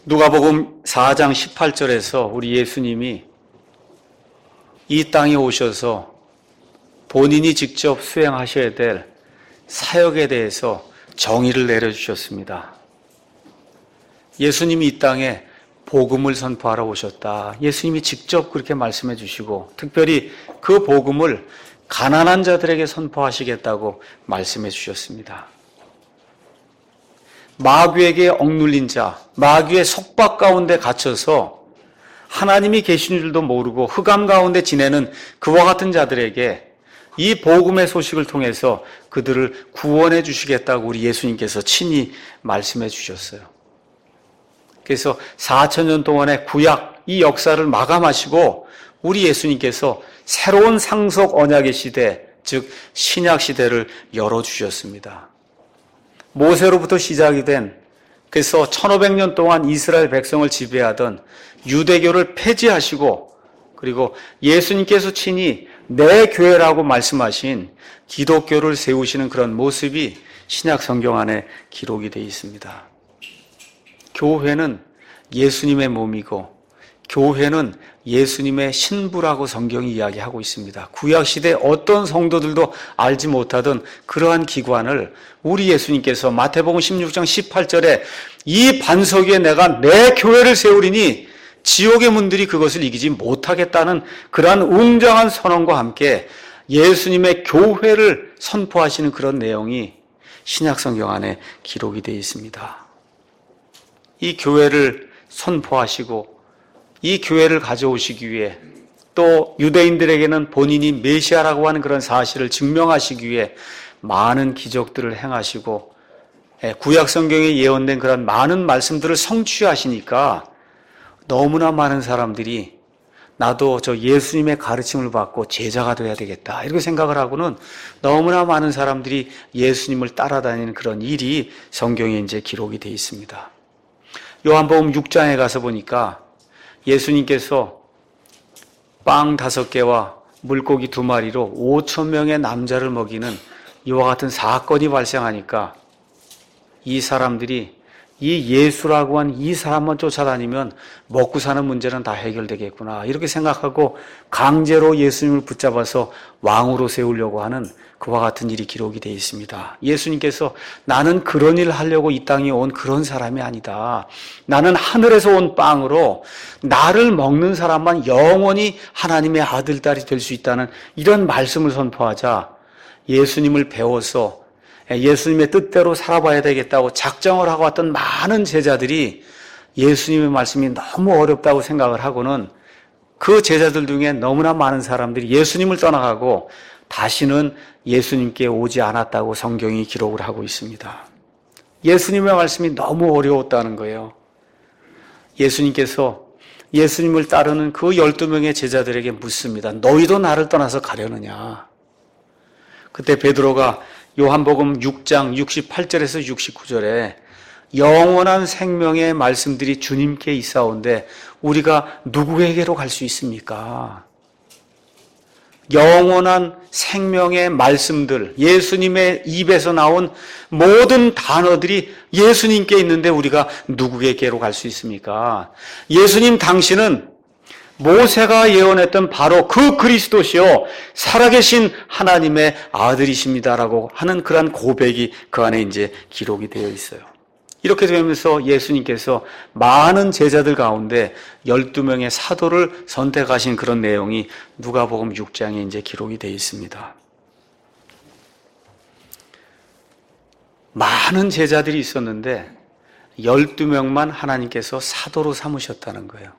누가복음 4장 18절에서 우리 예수님이 이 땅에 오셔서 본인이 직접 수행하셔야 될 사역에 대해서 정의를 내려주셨습니다. 예수님이 이 땅에 복음을 선포하러 오셨다. 예수님이 직접 그렇게 말씀해 주시고 특별히 그 복음을 가난한 자들에게 선포하시겠다고 말씀해 주셨습니다. 마귀에게 억눌린 자, 마귀의 속박 가운데 갇혀서 하나님이 계신 줄도 모르고 흑암 가운데 지내는 그와 같은 자들에게 이 복음의 소식을 통해서 그들을 구원해 주시겠다고 우리 예수님께서 친히 말씀해 주셨어요. 그래서 4,000년 동안의 구약 이 역사를 마감하시고 우리 예수님께서 새로운 상속 언약의 시대, 즉 신약 시대를 열어주셨습니다. 모세로부터 시작이 된, 그래서 1500년 동안 이스라엘 백성을 지배하던 유대교를 폐지하시고 그리고 예수님께서 친히 내 교회라고 말씀하신 기독교를 세우시는 그런 모습이 신약 성경 안에 기록이 되어 있습니다. 교회는 예수님의 몸이고 교회는 예수님의 신부라고 성경이 이야기하고 있습니다. 구약시대 어떤 성도들도 알지 못하던 그러한 기관을 우리 예수님께서 마태복음 16장 18절에 이 반석 위에 내가 내 교회를 세우리니 지옥의 문들이 그것을 이기지 못하겠다는 그러한 웅장한 선언과 함께 예수님의 교회를 선포하시는 그런 내용이 신약 성경 안에 기록이 되어 있습니다. 이 교회를 선포하시고 이 교회를 가져오시기 위해 또 유대인들에게는 본인이 메시아라고 하는 그런 사실을 증명하시기 위해 많은 기적들을 행하시고 구약 성경에 예언된 그런 많은 말씀들을 성취하시니까 너무나 많은 사람들이 나도 저 예수님의 가르침을 받고 제자가 되어야 되겠다 이렇게 생각을 하고는 너무나 많은 사람들이 예수님을 따라다니는 그런 일이 성경에 이제 기록이 되어 있습니다. 요한복음 6장에 가서 보니까 예수님께서 빵 5개와 물고기 2마리로 5,000명의 남자를 먹이는 이와 같은 사건이 발생하니까 이 사람들이 이 예수라고 한 이 사람만 쫓아다니면 먹고 사는 문제는 다 해결되겠구나 이렇게 생각하고 강제로 예수님을 붙잡아서 왕으로 세우려고 하는 그와 같은 일이 기록이 되어 있습니다. 예수님께서 나는 그런 일을 하려고 이 땅에 온 그런 사람이 아니다. 나는 하늘에서 온 빵으로 나를 먹는 사람만 영원히 하나님의 아들, 딸이 될 수 있다는 이런 말씀을 선포하자 예수님을 배워서 예수님의 뜻대로 살아봐야 되겠다고 작정을 하고 왔던 많은 제자들이 예수님의 말씀이 너무 어렵다고 생각을 하고는 그 제자들 중에 너무나 많은 사람들이 예수님을 떠나가고 다시는 예수님께 오지 않았다고 성경이 기록을 하고 있습니다. 예수님의 말씀이 너무 어려웠다는 거예요. 예수님께서 예수님을 따르는 그 12명의 제자들에게 묻습니다. 너희도 나를 떠나서 가려느냐? 그때 베드로가 요한복음 6장 68절에서 69절에 영원한 생명의 말씀들이 주님께 있사온데 우리가 누구에게로 갈 수 있습니까? 영원한 생명의 말씀들, 예수님의 입에서 나온 모든 단어들이 예수님께 있는데 우리가 누구에게로 갈 수 있습니까? 예수님 당신은 모세가 예언했던 바로 그 그리스도시요 살아계신 하나님의 아들이십니다라고 하는 그러한 고백이 그 안에 이제 기록이 되어 있어요. 이렇게 되면서 예수님께서 많은 제자들 가운데 12명의 사도를 선택하신 그런 내용이 누가복음 6장에 이제 기록이 되어 있습니다. 많은 제자들이 있었는데 12명만 하나님께서 사도로 삼으셨다는 거예요.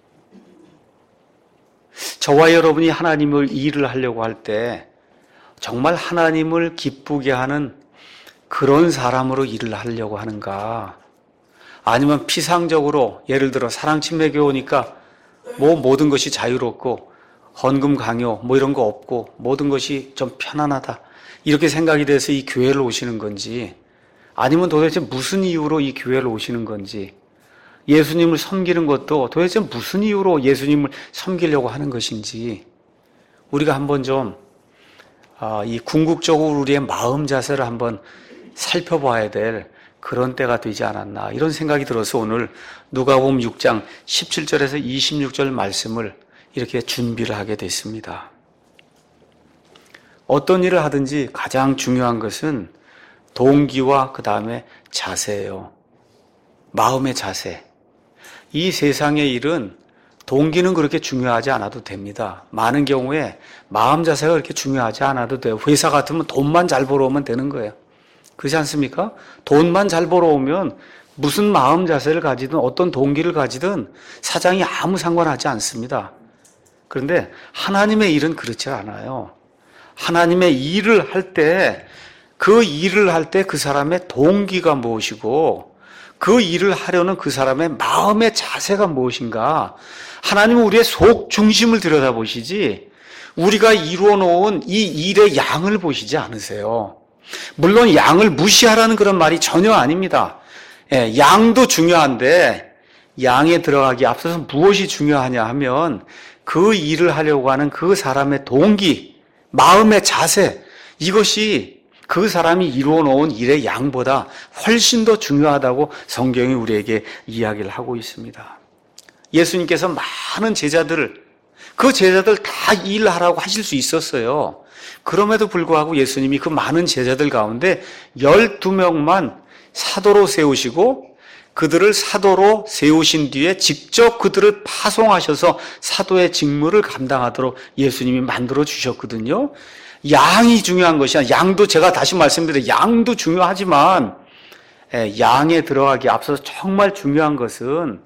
저와 여러분이 하나님을 일을 하려고 할 때 정말 하나님을 기쁘게 하는 그런 사람으로 일을 하려고 하는가? 아니면 피상적으로 예를 들어 사랑침례교회 오니까 모든 것이 자유롭고 헌금 강요 이런 거 없고 모든 것이 좀 편안하다 이렇게 생각이 돼서 이 교회를 오시는 건지 아니면 도대체 무슨 이유로 이 교회를 오시는 건지 예수님을 섬기는 것도 도대체 무슨 이유로 예수님을 섬기려고 하는 것인지 우리가 한번 좀 이 궁극적으로 우리의 마음 자세를 한번 살펴봐야 될 그런 때가 되지 않았나 이런 생각이 들어서 오늘 누가복음 6장 17절에서 26절 말씀을 이렇게 준비를 하게 됐습니다. 어떤 일을 하든지 가장 중요한 것은 동기와 그 다음에 자세예요. 마음의 자세. 이 세상의 일은 동기는 그렇게 중요하지 않아도 됩니다. 많은 경우에 마음 자세가 그렇게 중요하지 않아도 돼요. 회사 같으면 돈만 잘 벌어오면 되는 거예요. 그렇지 않습니까? 돈만 잘 벌어오면 무슨 마음 자세를 가지든 어떤 동기를 가지든 사장이 아무 상관하지 않습니다. 그런데 하나님의 일은 그렇지 않아요. 하나님의 일을 할 때 그 일을 할 때 그 사람의 동기가 무엇이고 그 일을 하려는 그 사람의 마음의 자세가 무엇인가. 하나님은 우리의 속 중심을 들여다보시지 우리가 이루어 놓은 이 일의 양을 보시지 않으세요. 물론 양을 무시하라는 그런 말이 전혀 아닙니다. 양도 중요한데 양에 들어가기 앞서서 무엇이 중요하냐 하면 그 일을 하려고 하는 그 사람의 동기, 마음의 자세, 이것이 그 사람이 이루어 놓은 일의 양보다 훨씬 더 중요하다고 성경이 우리에게 이야기를 하고 있습니다. 예수님께서 많은 제자들을, 그 제자들 다 일하라고 하실 수 있었어요. 그럼에도 불구하고 예수님이 그 많은 제자들 가운데 12명만 사도로 세우시고 그들을 사도로 세우신 뒤에 직접 그들을 파송하셔서 사도의 직무를 감당하도록 예수님이 만들어 주셨거든요. 양이 중요한 것이 아니라 양도 제가 다시 말씀드려요. 양도 중요하지만 양에 들어가기 앞서서 정말 중요한 것은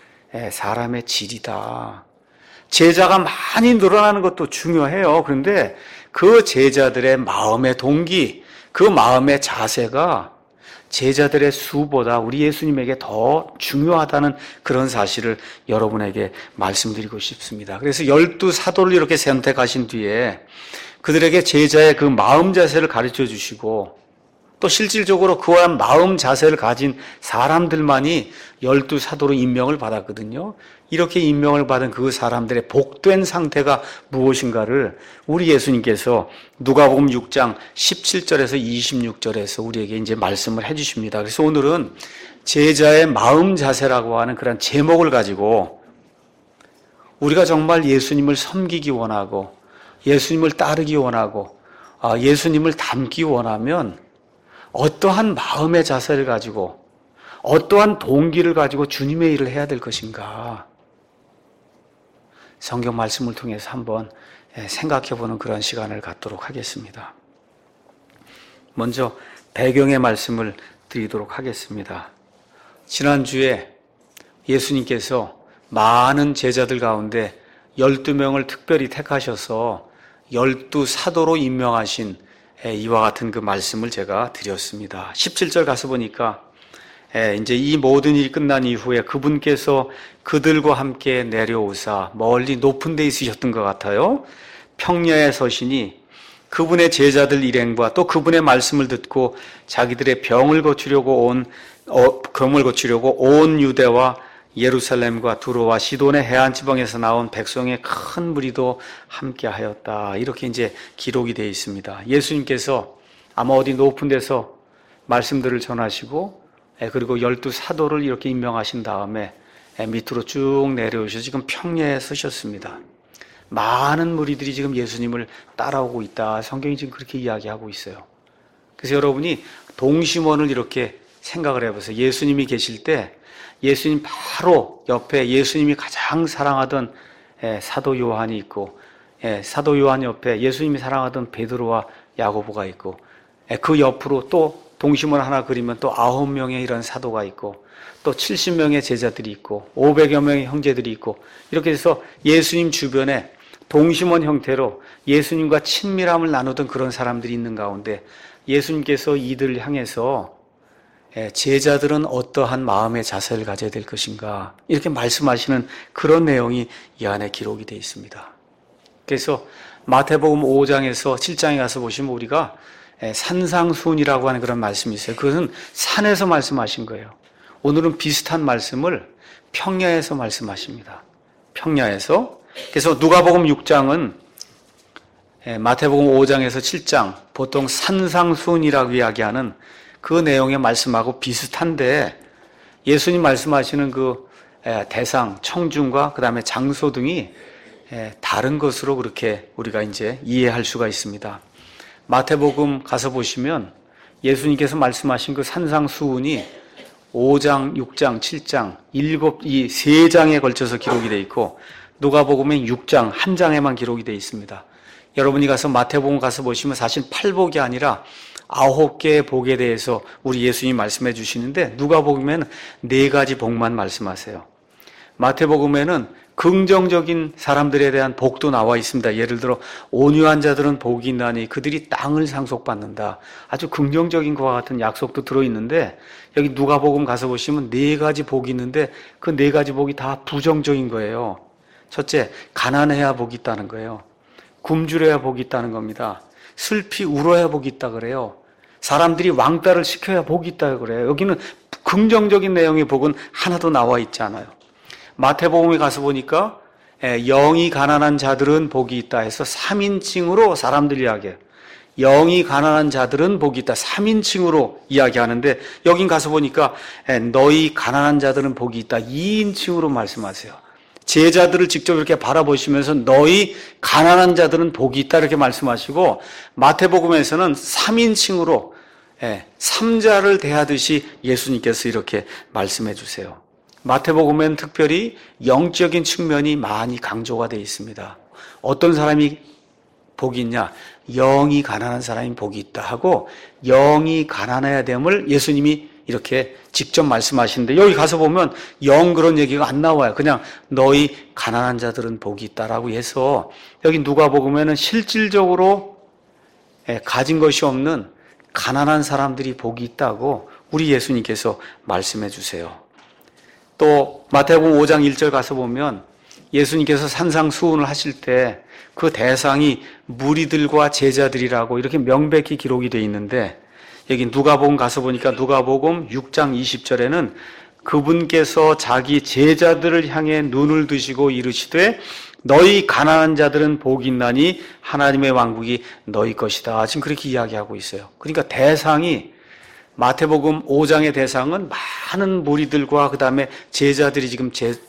사람의 질이다. 제자가 많이 늘어나는 것도 중요해요. 그런데 그 제자들의 마음의 동기, 그 마음의 자세가 제자들의 수보다 우리 예수님에게 더 중요하다는 그런 사실을 여러분에게 말씀드리고 싶습니다. 그래서 12사도를 이렇게 선택하신 뒤에 그들에게 제자의 그 마음 자세를 가르쳐 주시고 또 실질적으로 그와 마음 자세를 가진 사람들만이 12사도로 임명을 받았거든요. 이렇게 임명을 받은 그 사람들의 복된 상태가 무엇인가를 우리 예수님께서 누가복음 6장 17절에서 26절에서 우리에게 이제 말씀을 해 주십니다. 그래서 오늘은 제자의 마음 자세라고 하는 그런 제목을 가지고 우리가 정말 예수님을 섬기기 원하고 예수님을 따르기 원하고 예수님을 닮기 원하면 어떠한 마음의 자세를 가지고 어떠한 동기를 가지고 주님의 일을 해야 될 것인가. 성경 말씀을 통해서 한번 생각해보는 그런 시간을 갖도록 하겠습니다. 먼저 배경의 말씀을 드리도록 하겠습니다. 지난주에 예수님께서 많은 제자들 가운데 12명을 특별히 택하셔서 12사도로 임명하신 이와 같은 그 말씀을 제가 드렸습니다. 17절 가서 보니까 이제 이 모든 일이 끝난 이후에 그분께서 그들과 함께 내려오사 멀리 높은 데 있으셨던 것 같아요. 평야에 서시니 그분의 제자들 일행과 또 그분의 말씀을 듣고 자기들의 병을 고치려고 온 유대와 예루살렘과 두로와 시돈의 해안 지방에서 나온 백성의 큰 무리도 함께 하였다. 이렇게 이제 기록이 되어 있습니다. 예수님께서 아마 어디 높은 데서 말씀들을 전하시고 그리고 12사도를 이렇게 임명하신 다음에 밑으로 쭉 내려오셔서 지금 평야에 서셨습니다. 많은 무리들이 지금 예수님을 따라오고 있다. 성경이 지금 그렇게 이야기하고 있어요. 그래서 여러분이 동심원을 이렇게 생각을 해보세요. 예수님이 계실 때 예수님 바로 옆에 예수님이 가장 사랑하던 사도 요한이 있고 사도 요한 옆에 예수님이 사랑하던 베드로와 야고보가 있고 그 옆으로 또 동심원 하나 그리면 또 9명의 이런 사도가 있고 또 70명의 제자들이 있고 500여 명의 형제들이 있고 이렇게 해서 예수님 주변에 동심원 형태로 예수님과 친밀함을 나누던 그런 사람들이 있는 가운데 예수님께서 이들을 향해서 제자들은 어떠한 마음의 자세를 가져야 될 것인가 이렇게 말씀하시는 그런 내용이 이 안에 기록이 되어 있습니다. 그래서 마태복음 5장에서 7장에 가서 보시면 우리가 산상수훈이라고 하는 그런 말씀이 있어요. 그것은 산에서 말씀하신 거예요. 오늘은 비슷한 말씀을 평야에서 말씀하십니다. 평야에서. 그래서 누가복음 6장은 마태복음 5장에서 7장 보통 산상수훈이라고 이야기하는 그 내용의 말씀하고 비슷한데 예수님 말씀하시는 그 대상, 청중과 그 다음에 장소 등이 다른 것으로 그렇게 우리가 이제 이해할 수가 있습니다. 마태복음 가서 보시면 예수님께서 말씀하신 그 산상수훈이 5장, 6장, 7장, 이 3장에 걸쳐서 기록이 되어 있고 누가복음엔 6장, 한 장에만 기록이 되어 있습니다. 여러분이 가서 마태복음 가서 보시면 사실 8복이 아니라 9개의 복에 대해서 우리 예수님이 말씀해 주시는데 누가복음에는 4가지 복만 말씀하세요. 마태복음에는 긍정적인 사람들에 대한 복도 나와 있습니다. 예를 들어 온유한 자들은 복이 있나니 그들이 땅을 상속받는다. 아주 긍정적인 것과 같은 약속도 들어있는데 여기 누가복음 가서 보시면 4가지 복이 있는데 그 4가지 복이 다 부정적인 거예요. 첫째, 가난해야 복이 있다는 거예요. 굶주려야 복이 있다는 겁니다. 슬피 울어야 복이 있다 그래요. 사람들이 왕따를 시켜야 복이 있다 그래요. 여기는 긍정적인 내용의 복은 하나도 나와 있지 않아요. 마태복음에 가서 보니까 영이 가난한 자들은 복이 있다 해서 3인칭으로 사람들이 이야기해요. 영이 가난한 자들은 복이 있다. 3인칭으로 이야기하는데 여긴 가서 보니까 너희 가난한 자들은 복이 있다. 2인칭으로 말씀하세요. 제자들을 직접 이렇게 바라보시면서 너희 가난한 자들은 복이 있다 이렇게 말씀하시고 마태복음에서는 3인칭으로 3자를 대하듯이 예수님께서 이렇게 말씀해 주세요. 마태복음엔 특별히 영적인 측면이 많이 강조가 되어 있습니다. 어떤 사람이 복이 있냐? 영이 가난한 사람이 복이 있다 하고 영이 가난해야 됨을 예수님이 이렇게 직접 말씀하시는데 여기 가서 보면 영 그런 얘기가 안 나와요. 그냥 너희 가난한 자들은 복이 있다라고 해서 여기 누가복음에는 실질적으로 가진 것이 없는 가난한 사람들이 복이 있다고 우리 예수님께서 말씀해 주세요. 또 마태복음 5장 1절 가서 보면 예수님께서 산상수훈을 하실 때 그 대상이 무리들과 제자들이라고 이렇게 명백히 기록이 되어 있는데 여기 누가복음 가서 보니까 누가복음 6장 20절에는 그분께서 자기 제자들을 향해 눈을 드시고 이르시되 너희 가난한 자들은 복이 있나니 하나님의 왕국이 너희 것이다. 지금 그렇게 이야기하고 있어요. 그러니까 대상이 마태복음 5장의 대상은 많은 무리들과 그 다음에 제자들이 지금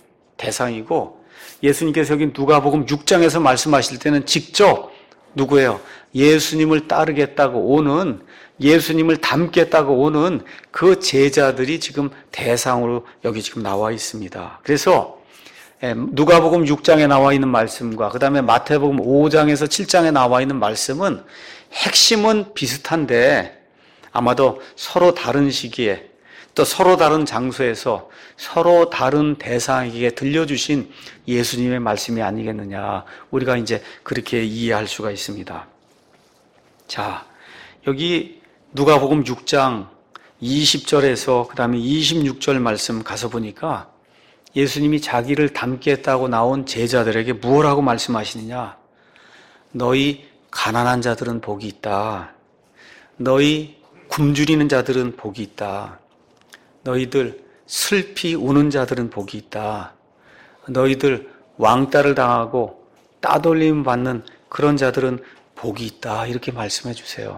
대상이고 예수님께서 여기 누가복음 6장에서 말씀하실 때는 직접 누구예요? 예수님을 따르겠다고 오는 예수님을 닮겠다고 오는 그 제자들이 지금 대상으로 여기 지금 나와 있습니다. 그래서 누가복음 6장에 나와 있는 말씀과 그 다음에 마태복음 5장에서 7장에 나와 있는 말씀은 핵심은 비슷한데 아마도 서로 다른 시기에 또 서로 다른 장소에서 서로 다른 대상에게 들려주신 예수님의 말씀이 아니겠느냐. 우리가 이제 그렇게 이해할 수가 있습니다. 자, 여기 누가복음 6장 20절에서 그 다음에 26절 말씀 가서 보니까 예수님이 자기를 닮겠다고 나온 제자들에게 무엇라고 말씀하시느냐. 너희 가난한 자들은 복이 있다. 너희 굶주리는 자들은 복이 있다. 너희들 슬피 우는 자들은 복이 있다. 너희들 왕따를 당하고 따돌림 받는 그런 자들은 복이 있다. 이렇게 말씀해 주세요.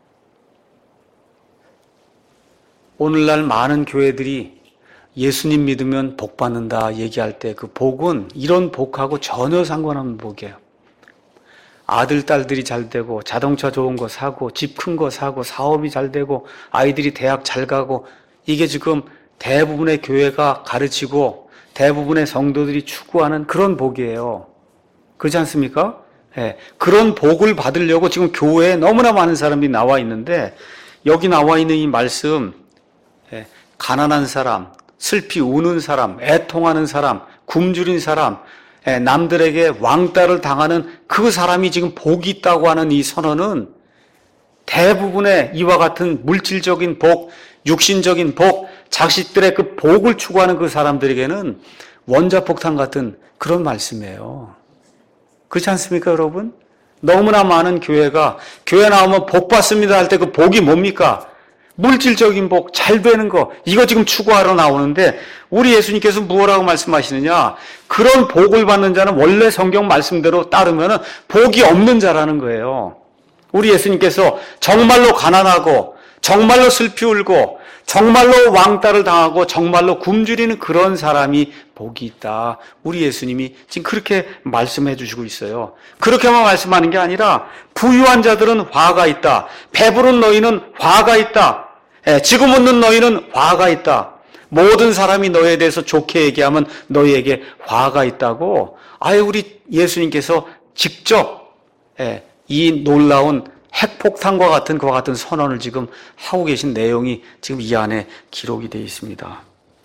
오늘날 많은 교회들이 예수님 믿으면 복 받는다 얘기할 때 그 복은 이런 복하고 전혀 상관없는 복이에요. 아들, 딸들이 잘 되고 자동차 좋은 거 사고 집 큰 거 사고 사업이 잘 되고 아이들이 대학 잘 가고 이게 지금 대부분의 교회가 가르치고 대부분의 성도들이 추구하는 그런 복이에요. 그렇지 않습니까? 네. 그런 복을 받으려고 지금 교회에 너무나 많은 사람이 나와 있는데 여기 나와 있는 이 말씀 가난한 사람, 슬피 우는 사람, 애통하는 사람, 굶주린 사람, 남들에게 왕따를 당하는 그 사람이 지금 복이 있다고 하는 이 선언은 대부분의 이와 같은 물질적인 복, 육신적인 복, 자식들의 그 복을 추구하는 그 사람들에게는 원자폭탄 같은 그런 말씀이에요. 그렇지 않습니까, 여러분? 너무나 많은 교회가 교회 나오면 복 받습니다 할 때 그 복이 뭡니까? 물질적인 복, 잘 되는 거, 이거 지금 추구하러 나오는데 우리 예수님께서 무엇라고 말씀하시느냐? 그런 복을 받는 자는 원래 성경 말씀대로 따르면 복이 없는 자라는 거예요. 우리 예수님께서 정말로 가난하고 정말로 슬피 울고 정말로 왕따를 당하고 정말로 굶주리는 그런 사람이 복이 있다. 우리 예수님이 지금 그렇게 말씀해 주시고 있어요. 그렇게만 말씀하는 게 아니라 부유한 자들은 화가 있다. 배부른 너희는 화가 있다. 지금 웃는 너희는 화가 있다. 모든 사람이 너희에 대해서 좋게 얘기하면 너희에게 화가 있다고 아예 우리 예수님께서 직접 이 놀라운 핵폭탄과 같은 그와 같은 선언을 지금 하고 계신 내용이 지금 이 안에 기록이 되어 있습니다.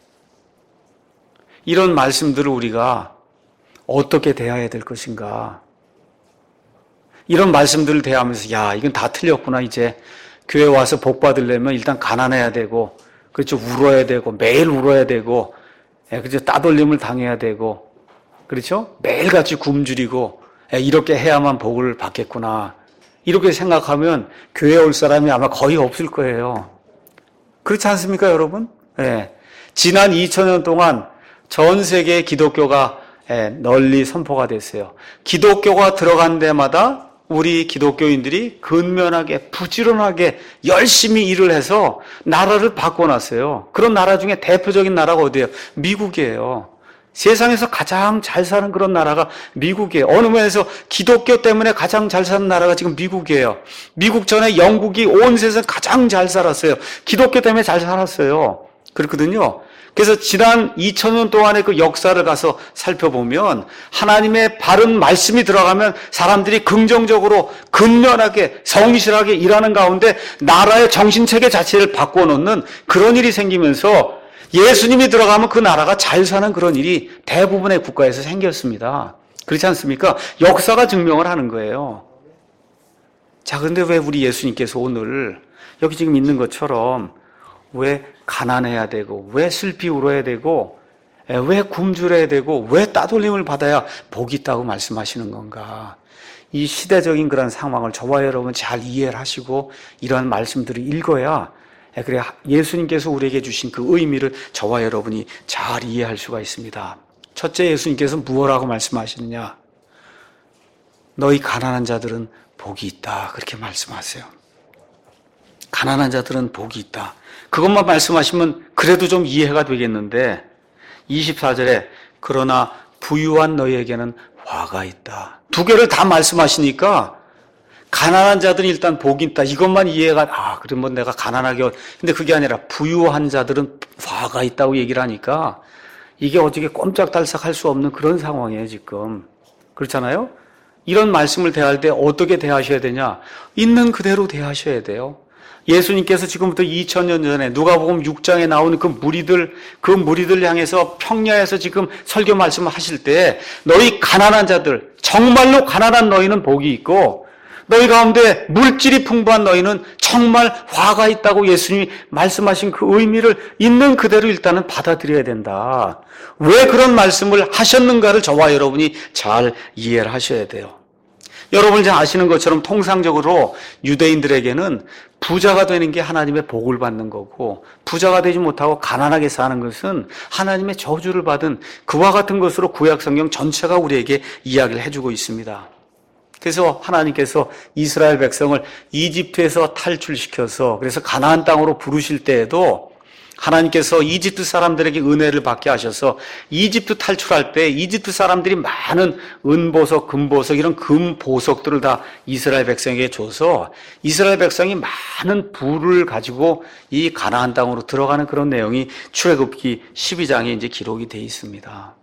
이런 말씀들을 우리가 어떻게 대해야 될 것인가? 이런 말씀들을 대하면서 야, 이건 다 틀렸구나. 이제 교회 와서 복 받으려면 일단 가난해야 되고, 그렇죠? 울어야 되고, 매일 울어야 되고, 그렇죠? 따돌림을 당해야 되고, 그렇죠? 매일같이 굶주리고, 이렇게 해야만 복을 받겠구나. 이렇게 생각하면 교회에 올 사람이 아마 거의 없을 거예요. 그렇지 않습니까, 여러분? 지난 2000년 동안 전 세계의 기독교가 널리 선포가 됐어요. 기독교가 들어간 데마다 우리 기독교인들이 근면하게 부지런하게 열심히 일을 해서 나라를 바꿔놨어요. 그런 나라 중에 대표적인 나라가 어디예요? 미국이에요. 세상에서 가장 잘 사는 그런 나라가 미국이에요. 어느 면에서 기독교 때문에 가장 잘 사는 나라가 지금 미국이에요. 미국 전에 영국이 온 세상 가장 잘 살았어요. 기독교 때문에 잘 살았어요. 그렇거든요. 그래서 지난 2000년 동안의 그 역사를 가서 살펴보면 하나님의 바른 말씀이 들어가면 사람들이 긍정적으로 근면하게 성실하게 일하는 가운데 나라의 정신체계 자체를 바꿔놓는 그런 일이 생기면서 예수님이 들어가면 그 나라가 잘 사는 그런 일이 대부분의 국가에서 생겼습니다. 그렇지 않습니까? 역사가 증명을 하는 거예요. 자, 그런데 왜 우리 예수님께서 오늘 여기 지금 있는 것처럼 왜 가난해야 되고, 왜 슬피 울어야 되고, 왜 굶주려야 되고, 왜 따돌림을 받아야 복이 있다고 말씀하시는 건가? 이 시대적인 그런 상황을 저와 여러분 잘 이해를 하시고 이런 말씀들을 읽어야 그래 예수님께서 우리에게 주신 그 의미를 저와 여러분이 잘 이해할 수가 있습니다. 첫째, 예수님께서 무엇라고 말씀하시느냐? 너희 가난한 자들은 복이 있다. 그렇게 말씀하세요. 가난한 자들은 복이 있다. 그것만 말씀하시면 그래도 좀 이해가 되겠는데 24절에 그러나 부유한 너희에게는 화가 있다. 두 개를 다 말씀하시니까 가난한 자들은 일단 복이 있다. 이것만 이해가, 그러면 내가 가난하게. 근데 그게 아니라 부유한 자들은 화가 있다고 얘기를 하니까 이게 어떻게 꼼짝달싹 할 수 없는 그런 상황이에요, 지금. 그렇잖아요? 이런 말씀을 대할 때 어떻게 대하셔야 되냐? 있는 그대로 대하셔야 돼요. 예수님께서 지금부터 2000년 전에 누가복음 6장에 나오는 그 무리들 향해서 평야에서 지금 설교 말씀을 하실 때 너희 가난한 자들, 정말로 가난한 너희는 복이 있고 너희 가운데 물질이 풍부한 너희는 정말 화가 있다고 예수님이 말씀하신 그 의미를 있는 그대로 일단은 받아들여야 된다. 왜 그런 말씀을 하셨는가를 저와 여러분이 잘 이해를 하셔야 돼요. 여러분이 잘 아시는 것처럼 통상적으로 유대인들에게는 부자가 되는 게 하나님의 복을 받는 거고 부자가 되지 못하고 가난하게 사는 것은 하나님의 저주를 받은 그와 같은 것으로 구약성경 전체가 우리에게 이야기를 해주고 있습니다. 그래서 하나님께서 이스라엘 백성을 이집트에서 탈출시켜서 그래서 가나안 땅으로 부르실 때에도 하나님께서 이집트 사람들에게 은혜를 받게 하셔서 이집트 탈출할 때 이집트 사람들이 많은 은보석, 금보석 이런 금보석들을 다 이스라엘 백성에게 줘서 이스라엘 백성이 많은 부를 가지고 이 가나안 땅으로 들어가는 그런 내용이 출애굽기 12장에 이제 기록이 되어 있습니다.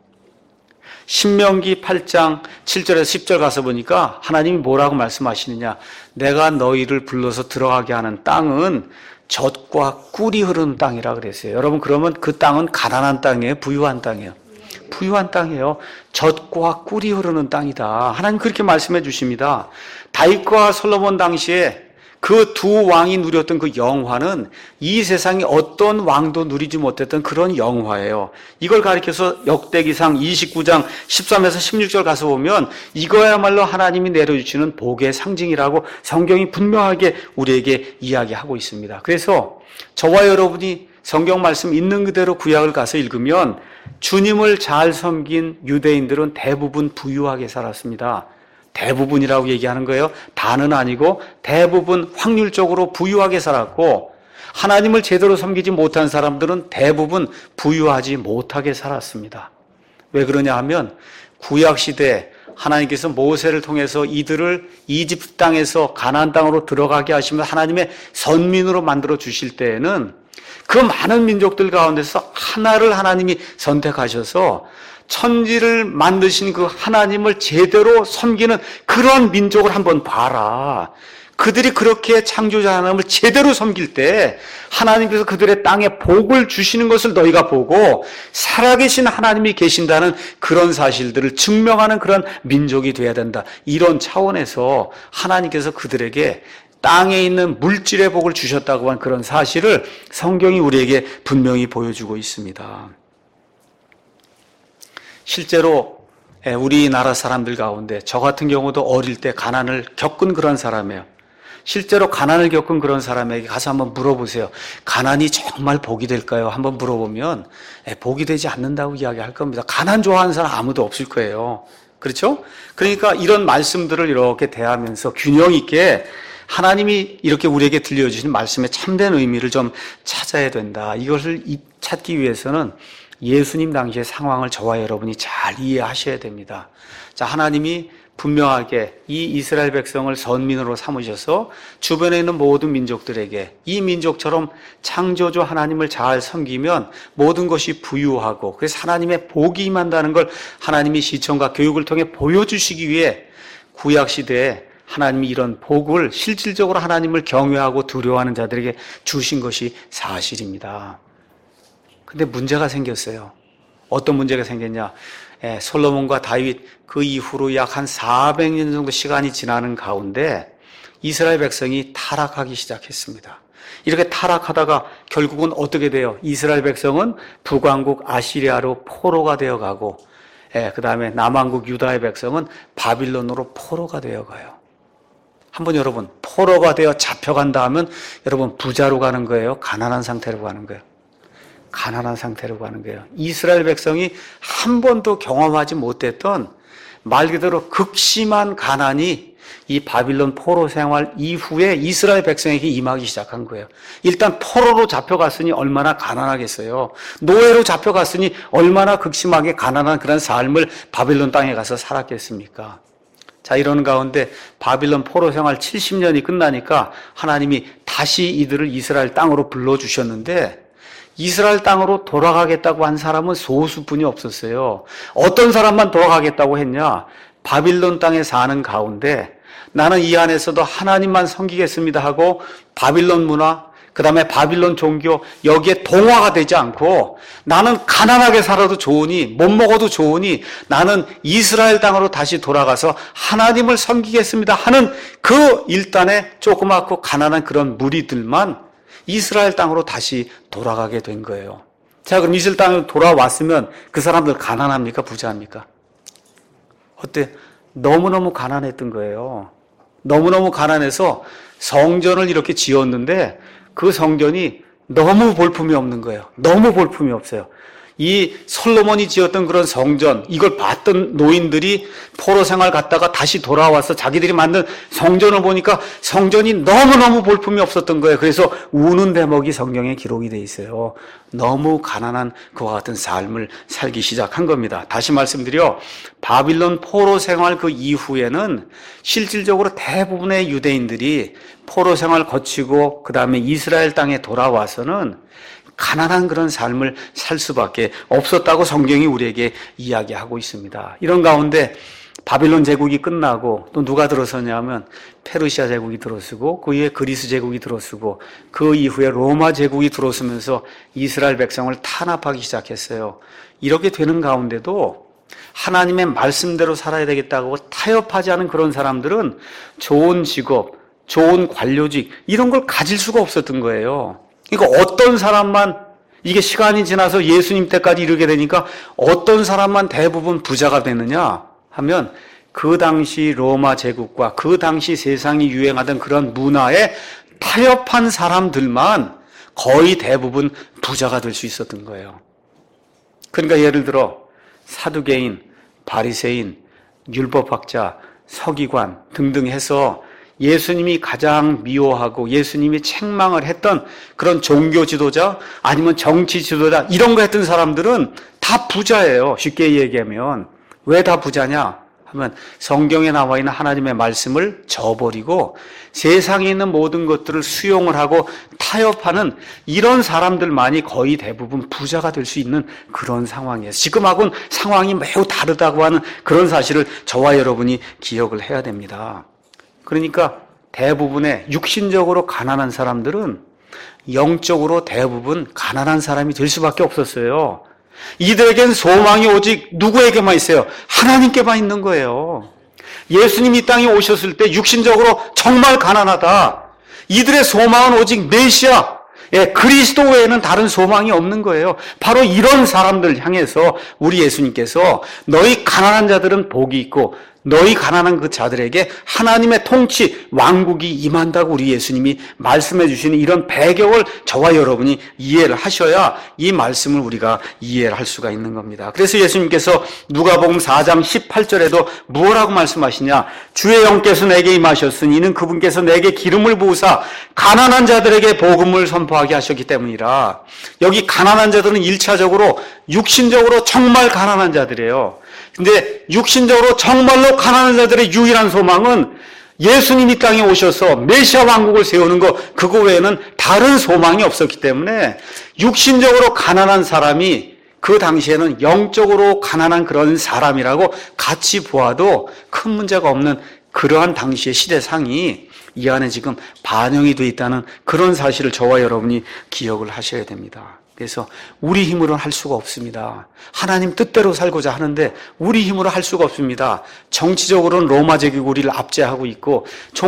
신명기 8장 7절에서 10절 가서 보니까 하나님이 뭐라고 말씀하시느냐? 내가 너희를 불러서 들어가게 하는 땅은 젖과 꿀이 흐르는 땅이라 그랬어요. 여러분 그러면 그 땅은 가난한 땅이에요? 부유한 땅이에요? 부유한 땅이에요. 젖과 꿀이 흐르는 땅이다. 하나님 그렇게 말씀해 주십니다. 다윗과 솔로몬 당시에 그 두 왕이 누렸던 그 영화는 이 세상에 어떤 왕도 누리지 못했던 그런 영화예요. 이걸 가리켜서 역대기상 29장 13에서 16절 가서 보면 이거야말로 하나님이 내려주시는 복의 상징이라고 성경이 분명하게 우리에게 이야기하고 있습니다. 그래서 저와 여러분이 성경 말씀 있는 그대로 구약을 가서 읽으면 주님을 잘 섬긴 유대인들은 대부분 부유하게 살았습니다. 대부분이라고 얘기하는 거예요. 다는 아니고 대부분 확률적으로 부유하게 살았고 하나님을 제대로 섬기지 못한 사람들은 대부분 부유하지 못하게 살았습니다. 왜 그러냐 하면 구약시대에 하나님께서 모세를 통해서 이들을 이집트 땅에서 가나안 땅으로 들어가게 하시면 하나님의 선민으로 만들어 주실 때에는 그 많은 민족들 가운데서 하나를 하나님이 선택하셔서 천지를 만드신 그 하나님을 제대로 섬기는 그러한 민족을 한번 봐라. 그들이 그렇게 창조자 하나님을 제대로 섬길 때 하나님께서 그들의 땅에 복을 주시는 것을 너희가 보고 살아계신 하나님이 계신다는 그런 사실들을 증명하는 그런 민족이 되어야 된다. 이런 차원에서 하나님께서 그들에게 땅에 있는 물질의 복을 주셨다고 한 그런 사실을 성경이 우리에게 분명히 보여주고 있습니다. 실제로 우리나라 사람들 가운데 저 같은 경우도 어릴 때 가난을 겪은 그런 사람이에요. 실제로 가난을 겪은 그런 사람에게 가서 한번 물어보세요. 가난이 정말 복이 될까요? 한번 물어보면 복이 되지 않는다고 이야기할 겁니다. 가난 좋아하는 사람 아무도 없을 거예요. 그렇죠? 그러니까 이런 말씀들을 이렇게 대하면서 균형 있게 하나님이 이렇게 우리에게 들려주시는 말씀의 참된 의미를 좀 찾아야 된다. 이것을 찾기 위해서는 예수님 당시의 상황을 저와 여러분이 잘 이해하셔야 됩니다. 자, 하나님이 분명하게 이 이스라엘 백성을 선민으로 삼으셔서 주변에 있는 모든 민족들에게 이 민족처럼 창조주 하나님을 잘 섬기면 모든 것이 부유하고 그래서 하나님의 복이 임한다는 걸 하나님이 시청과 교육을 통해 보여주시기 위해 구약시대에 하나님이 이런 복을 실질적으로 하나님을 경외하고 두려워하는 자들에게 주신 것이 사실입니다. 근데 문제가 생겼어요. 어떤 문제가 생겼냐? 솔로몬과 다윗 그 이후로 약 한 400년 정도 시간이 지나는 가운데 이스라엘 백성이 타락하기 시작했습니다. 이렇게 타락하다가 결국은 어떻게 돼요? 이스라엘 백성은 북왕국 아시리아로 포로가 되어가고 그 다음에 남왕국 유다의 백성은 바빌론으로 포로가 되어가요. 한번 여러분 포로가 되어 잡혀간다 하면 여러분 부자로 가는 거예요? 가난한 상태로 가는 거예요? 가난한 상태로 가는 거예요. 이스라엘 백성이 한 번도 경험하지 못했던 말 그대로 극심한 가난이 이 바빌론 포로 생활 이후에 이스라엘 백성에게 임하기 시작한 거예요. 일단 포로로 잡혀갔으니 얼마나 가난하겠어요. 노예로 잡혀갔으니 얼마나 극심하게 가난한 그런 삶을 바빌론 땅에 가서 살았겠습니까? 자, 이런 가운데 바빌론 포로 생활 70년이 끝나니까 하나님이 다시 이들을 이스라엘 땅으로 불러주셨는데 이스라엘 땅으로 돌아가겠다고 한 사람은 소수뿐이 없었어요. 어떤 사람만 돌아가겠다고 했냐? 바빌론 땅에 사는 가운데 나는 이 안에서도 하나님만 섬기겠습니다 하고 바빌론 문화, 그 다음에 바빌론 종교 여기에 동화가 되지 않고 나는 가난하게 살아도 좋으니 못 먹어도 좋으니 나는 이스라엘 땅으로 다시 돌아가서 하나님을 섬기겠습니다 하는 그 일단의 조그맣고 가난한 그런 무리들만 이스라엘 땅으로 다시 돌아가게 된 거예요. 자, 그럼 이스라엘 땅으로 돌아왔으면 그 사람들 가난합니까? 부자합니까? 어때? 너무너무 가난했던 거예요. 너무너무 가난해서 성전을 이렇게 지었는데 그 성전이 너무 볼품이 없는 거예요. 너무 볼품이 없어요. 이 솔로몬이 지었던 그런 성전, 이걸 봤던 노인들이 포로 생활 갔다가 다시 돌아와서 자기들이 만든 성전을 보니까 성전이 너무너무 볼품이 없었던 거예요. 그래서 우는 대목이 성경에 기록이 돼 있어요. 너무 가난한 그와 같은 삶을 살기 시작한 겁니다. 다시 말씀드려 바빌론 포로 생활 그 이후에는 실질적으로 대부분의 유대인들이 포로 생활 거치고 그 다음에 이스라엘 땅에 돌아와서는 가난한 그런 삶을 살 수밖에 없었다고 성경이 우리에게 이야기하고 있습니다. 이런 가운데 바빌론 제국이 끝나고 또 누가 들어서냐면 페르시아 제국이 들어서고 그 이후에 그리스 제국이 들어서고 그 이후에 로마 제국이 들어서면서 이스라엘 백성을 탄압하기 시작했어요. 이렇게 되는 가운데도 하나님의 말씀대로 살아야 되겠다고 타협하지 않은 그런 사람들은 좋은 직업, 좋은 관료직 이런 걸 가질 수가 없었던 거예요. 그러니까 어떤 사람만 이게 시간이 지나서 예수님 때까지 이르게 되니까 어떤 사람만 대부분 부자가 되느냐 하면 그 당시 로마 제국과 그 당시 세상이 유행하던 그런 문화에 타협한 사람들만 거의 대부분 부자가 될 수 있었던 거예요. 그러니까 예를 들어 사두개인, 바리새인, 율법학자, 서기관 등등 해서 예수님이 가장 미워하고 예수님이 책망을 했던 그런 종교 지도자 아니면 정치 지도자 이런 거 했던 사람들은 다 부자예요. 쉽게 얘기하면. 왜 다 부자냐 하면 성경에 나와 있는 하나님의 말씀을 저버리고 세상에 있는 모든 것들을 수용을 하고 타협하는 이런 사람들만이 거의 대부분 부자가 될 수 있는 그런 상황이에요. 지금하고는 상황이 매우 다르다고 하는 그런 사실을 저와 여러분이 기억을 해야 됩니다. 그러니까 대부분의 육신적으로 가난한 사람들은 영적으로 대부분 가난한 사람이 될 수밖에 없었어요. 이들에겐 소망이 오직 누구에게만 있어요? 하나님께만 있는 거예요. 예수님이 이 땅에 오셨을 때 육신적으로 정말 가난하다. 이들의 소망은 오직 메시아, 그리스도 외에는 다른 소망이 없는 거예요. 바로 이런 사람들 향해서 우리 예수님께서 너희 가난한 자들은 복이 있고 너희 가난한 그 자들에게 하나님의 통치, 왕국이 임한다고 우리 예수님이 말씀해 주시는 이런 배경을 저와 여러분이 이해를 하셔야 이 말씀을 우리가 이해를 할 수가 있는 겁니다. 그래서 예수님께서 누가복음 4장 18절에도 무엇라고 말씀하시냐? 주의 영께서 내게 임하셨으니 이는 그분께서 내게 기름을 부으사 가난한 자들에게 복음을 선포하게 하셨기 때문이라. 여기 가난한 자들은 1차적으로 육신적으로 정말 가난한 자들이에요. 근데 육신적으로 정말로 가난한 자들의 유일한 소망은 예수님이 땅에 오셔서 메시아 왕국을 세우는 것, 그거 외에는 다른 소망이 없었기 때문에 육신적으로 가난한 사람이 그 당시에는 영적으로 가난한 그런 사람이라고 같이 보아도 큰 문제가 없는 그러한 당시의 시대상이 이 안에 지금 반영이 되어 있다는 그런 사실을 저와 여러분이 기억을 하셔야 됩니다. 그래서 우리 힘으로는 할 수가 없습니다. 하나님 뜻대로 살고자 하는데 우리 힘으로 할 수가 없습니다. 정치적으로는 로마 제국이 우리를 압제하고 있고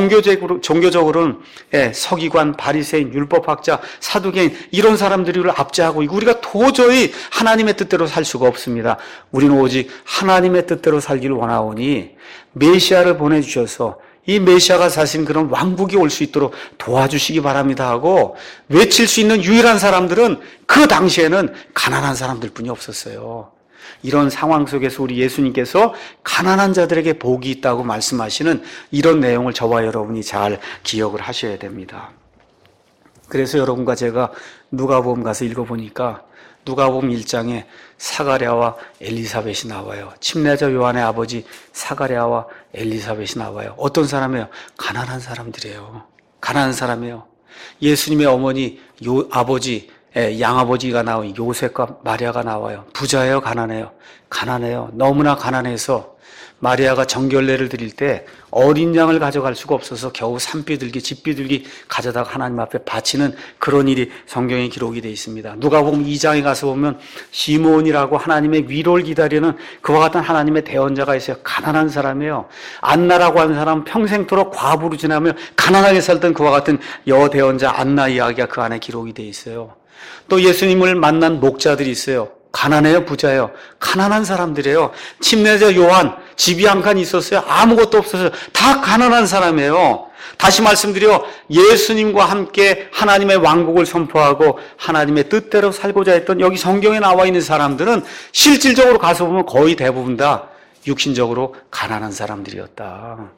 종교적으로는 서기관, 바리새인, 율법학자, 사두개인 이런 사람들이 우리를 압제하고 있고 우리가 도저히 하나님의 뜻대로 살 수가 없습니다. 우리는 오직 하나님의 뜻대로 살기를 원하오니 메시아를 보내주셔서 이 메시아가 사신 그런 왕국이 올 수 있도록 도와주시기 바랍니다 하고 외칠 수 있는 유일한 사람들은 그 당시에는 가난한 사람들뿐이 없었어요. 이런 상황 속에서 우리 예수님께서 가난한 자들에게 복이 있다고 말씀하시는 이런 내용을 저와 여러분이 잘 기억을 하셔야 됩니다. 그래서 여러분과 제가 누가복음 가서 읽어보니까 누가복음 1장에 사가랴와 엘리사벳이 나와요. 침례자 요한의 아버지 사가랴와 엘리사벳이 나와요. 어떤 사람이에요? 가난한 사람들이에요. 가난한 사람이에요. 예수님의 어머니 아버지 양아버지가 나온 요셉과 마리아가 나와요. 부자예요, 가난해요? 가난해요. 너무나 가난해서 마리아가 정결례를 드릴 때 어린 양을 가져갈 수가 없어서 겨우 산비둘기, 집비둘기 가져다가 하나님 앞에 바치는 그런 일이 성경에 기록이 되어 있습니다. 누가복음 2장에 가서 보면 시몬이라고 하나님의 위로를 기다리는 그와 같은 하나님의 대언자가 있어요. 가난한 사람이에요. 안나라고 하는 사람은 평생토록 과부로 지나며 가난하게 살던 그와 같은 여대언자 안나 이야기가 그 안에 기록이 되어 있어요. 또 예수님을 만난 목자들이 있어요. 가난해요, 부자예요? 가난한 사람들이에요. 침례자 요한 집이 한 칸 있었어요. 아무것도 없었어요. 다 가난한 사람이에요. 다시 말씀드려 예수님과 함께 하나님의 왕국을 선포하고 하나님의 뜻대로 살고자 했던 여기 성경에 나와 있는 사람들은 실질적으로 가서 보면 거의 대부분 다 육신적으로 가난한 사람들이었다.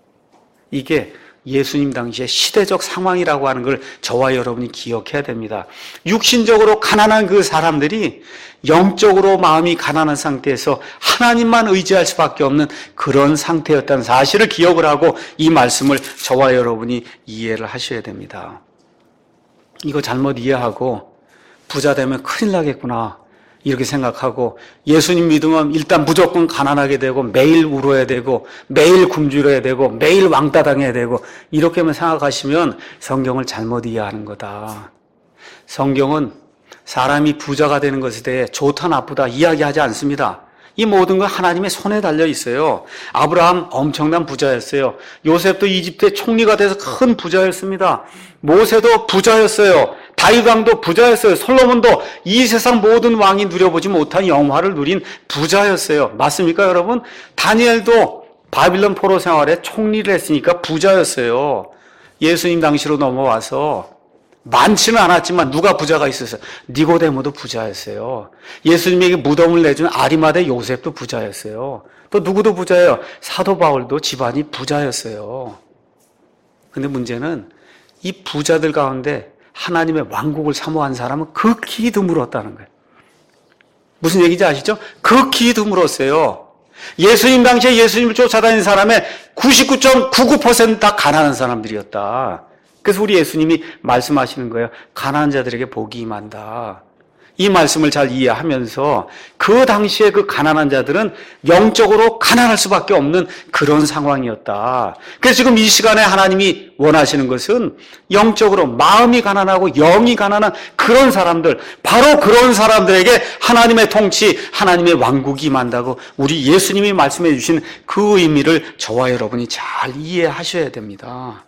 이게 예수님 당시의 시대적 상황이라고 하는 걸 저와 여러분이 기억해야 됩니다. 육신적으로 가난한 그 사람들이 영적으로 마음이 가난한 상태에서 하나님만 의지할 수밖에 없는 그런 상태였다는 사실을 기억을 하고 이 말씀을 저와 여러분이 이해를 하셔야 됩니다. 이거 잘못 이해하고 부자 되면 큰일 나겠구나 이렇게 생각하고 예수님 믿으면 일단 무조건 가난하게 되고 매일 울어야 되고 매일 굶주려야 되고 매일 왕따 당해야 되고 이렇게만 생각하시면 성경을 잘못 이해하는 거다. 성경은 사람이 부자가 되는 것에 대해 좋다 나쁘다 이야기하지 않습니다. 이 모든 건 하나님의 손에 달려 있어요. 아브라함 엄청난 부자였어요. 요셉도 이집트의 총리가 돼서 큰 부자였습니다. 모세도 부자였어요. 다윗 왕도 부자였어요. 솔로몬도 이 세상 모든 왕이 누려보지 못한 영화를 누린 부자였어요. 맞습니까, 여러분? 다니엘도 바빌론 포로 생활에 총리를 했으니까 부자였어요. 예수님 당시로 넘어와서 많지는 않았지만 누가 부자가 있었어요? 니고데모도 부자였어요. 예수님에게 무덤을 내준 아리마대 요셉도 부자였어요. 또 누구도 부자예요? 사도 바울도 집안이 부자였어요. 근데 문제는 이 부자들 가운데 하나님의 왕국을 사모한 사람은 극히 드물었다는 거예요. 무슨 얘기인지 아시죠? 극히 드물었어요. 예수님 당시에 예수님을 쫓아다니는 사람의 99.99%다 가난한 사람들이었다. 그래서 우리 예수님이 말씀하시는 거예요. 가난한 자들에게 복이 임한다. 이 말씀을 잘 이해하면서 그 당시에 그 가난한 자들은 영적으로 가난할 수밖에 없는 그런 상황이었다. 그래서 지금 이 시간에 하나님이 원하시는 것은 영적으로 마음이 가난하고 영이 가난한 그런 사람들, 바로 그런 사람들에게 하나님의 통치, 하나님의 왕국이 임한다고 우리 예수님이 말씀해 주신 그 의미를 저와 여러분이 잘 이해하셔야 됩니다.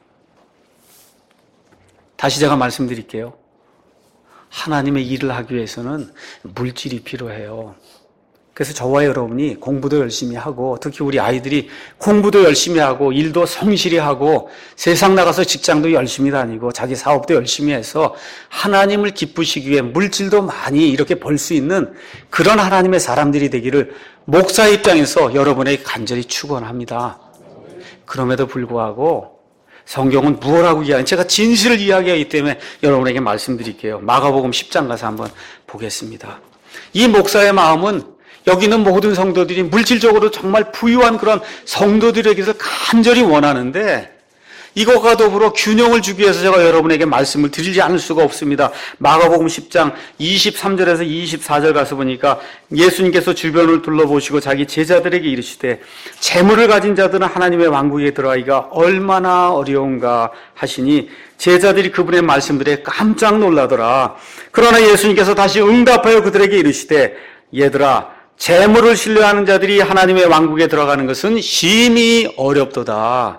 다시 제가 말씀드릴게요. 하나님의 일을 하기 위해서는 물질이 필요해요. 그래서 저와 여러분이 공부도 열심히 하고, 특히 우리 아이들이 공부도 열심히 하고 일도 성실히 하고 세상 나가서 직장도 열심히 다니고 자기 사업도 열심히 해서 하나님을 기쁘시기 위해 물질도 많이 이렇게 벌 수 있는 그런 하나님의 사람들이 되기를 목사 입장에서 여러분에게 간절히 축원합니다. 그럼에도 불구하고 성경은 무엇라고 이야기하는지 제가 진실을 이야기하기 때문에 여러분에게 말씀드릴게요. 마가복음 10장 가서 한번 보겠습니다. 이 목사의 마음은 여기 있는 모든 성도들이 물질적으로 정말 부유한 그런 성도들에게서 간절히 원하는데 이것과 더불어 균형을 주기 위해서 제가 여러분에게 말씀을 드리지 않을 수가 없습니다. 마가복음 10장 23절에서 24절 가서 보니까 예수님께서 주변을 둘러보시고 자기 제자들에게 이르시되 재물을 가진 자들은 하나님의 왕국에 들어가기가 얼마나 어려운가 하시니 제자들이 그분의 말씀들에 깜짝 놀라더라. 그러나 예수님께서 다시 응답하여 그들에게 이르시되 얘들아 재물을 신뢰하는 자들이 하나님의 왕국에 들어가는 것은 심히 어렵도다.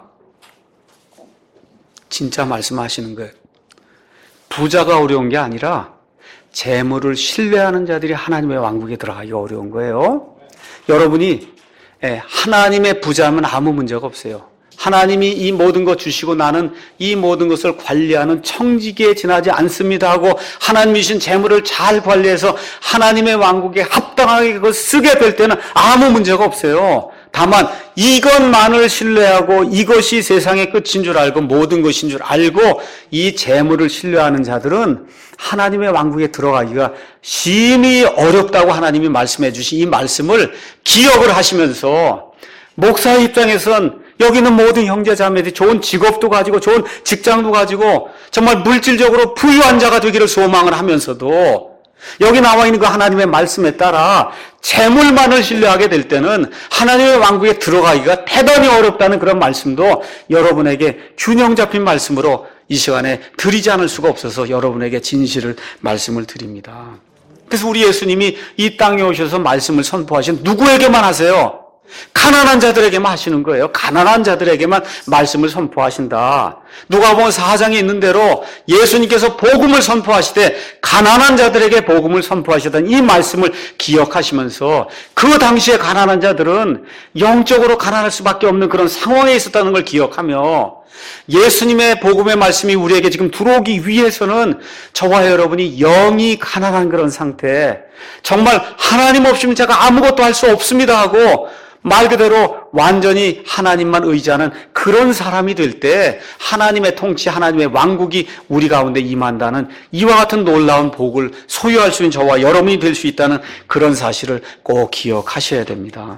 진짜 말씀하시는 거예요. 부자가 어려운 게 아니라 재물을 신뢰하는 자들이 하나님의 왕국에 들어가기가 어려운 거예요. 여러분이 하나님의 부자면 아무 문제가 없어요. 하나님이 이 모든 것 주시고 나는 이 모든 것을 관리하는 청지기에 지나지 않습니다 하고 하나님이 주신 재물을 잘 관리해서 하나님의 왕국에 합당하게 그걸 쓰게 될 때는 아무 문제가 없어요. 다만 이것만을 신뢰하고 이것이 세상의 끝인 줄 알고 모든 것인 줄 알고 이 재물을 신뢰하는 자들은 하나님의 왕국에 들어가기가 심히 어렵다고 하나님이 말씀해 주신 이 말씀을 기억을 하시면서 목사의 입장에선 여기 있는 모든 형제 자매들이 좋은 직업도 가지고 좋은 직장도 가지고 정말 물질적으로 부유한 자가 되기를 소망을 하면서도 여기 나와 있는 그 하나님의 말씀에 따라 재물만을 신뢰하게 될 때는 하나님의 왕국에 들어가기가 대단히 어렵다는 그런 말씀도 여러분에게 균형 잡힌 말씀으로 이 시간에 드리지 않을 수가 없어서 여러분에게 진실을 말씀을 드립니다. 그래서 우리 예수님이 이 땅에 오셔서 말씀을 선포하신 누구에게만 하세요? 가난한 자들에게만 하시는 거예요. 가난한 자들에게만 말씀을 선포하신다. 누가복음 4장에 있는 대로 예수님께서 복음을 선포하시되 가난한 자들에게 복음을 선포하시던 이 말씀을 기억하시면서 그 당시에 가난한 자들은 영적으로 가난할 수밖에 없는 그런 상황에 있었다는 걸 기억하며 예수님의 복음의 말씀이 우리에게 지금 들어오기 위해서는 저와 여러분이 영이 가난한 그런 상태, 정말 하나님 없이는 제가 아무것도 할 수 없습니다 하고 말 그대로 완전히 하나님만 의지하는 그런 사람이 될 때 하나님의 통치, 하나님의 왕국이 우리 가운데 임한다는 이와 같은 놀라운 복을 소유할 수 있는 저와 여러분이 될 수 있다는 그런 사실을 꼭 기억하셔야 됩니다.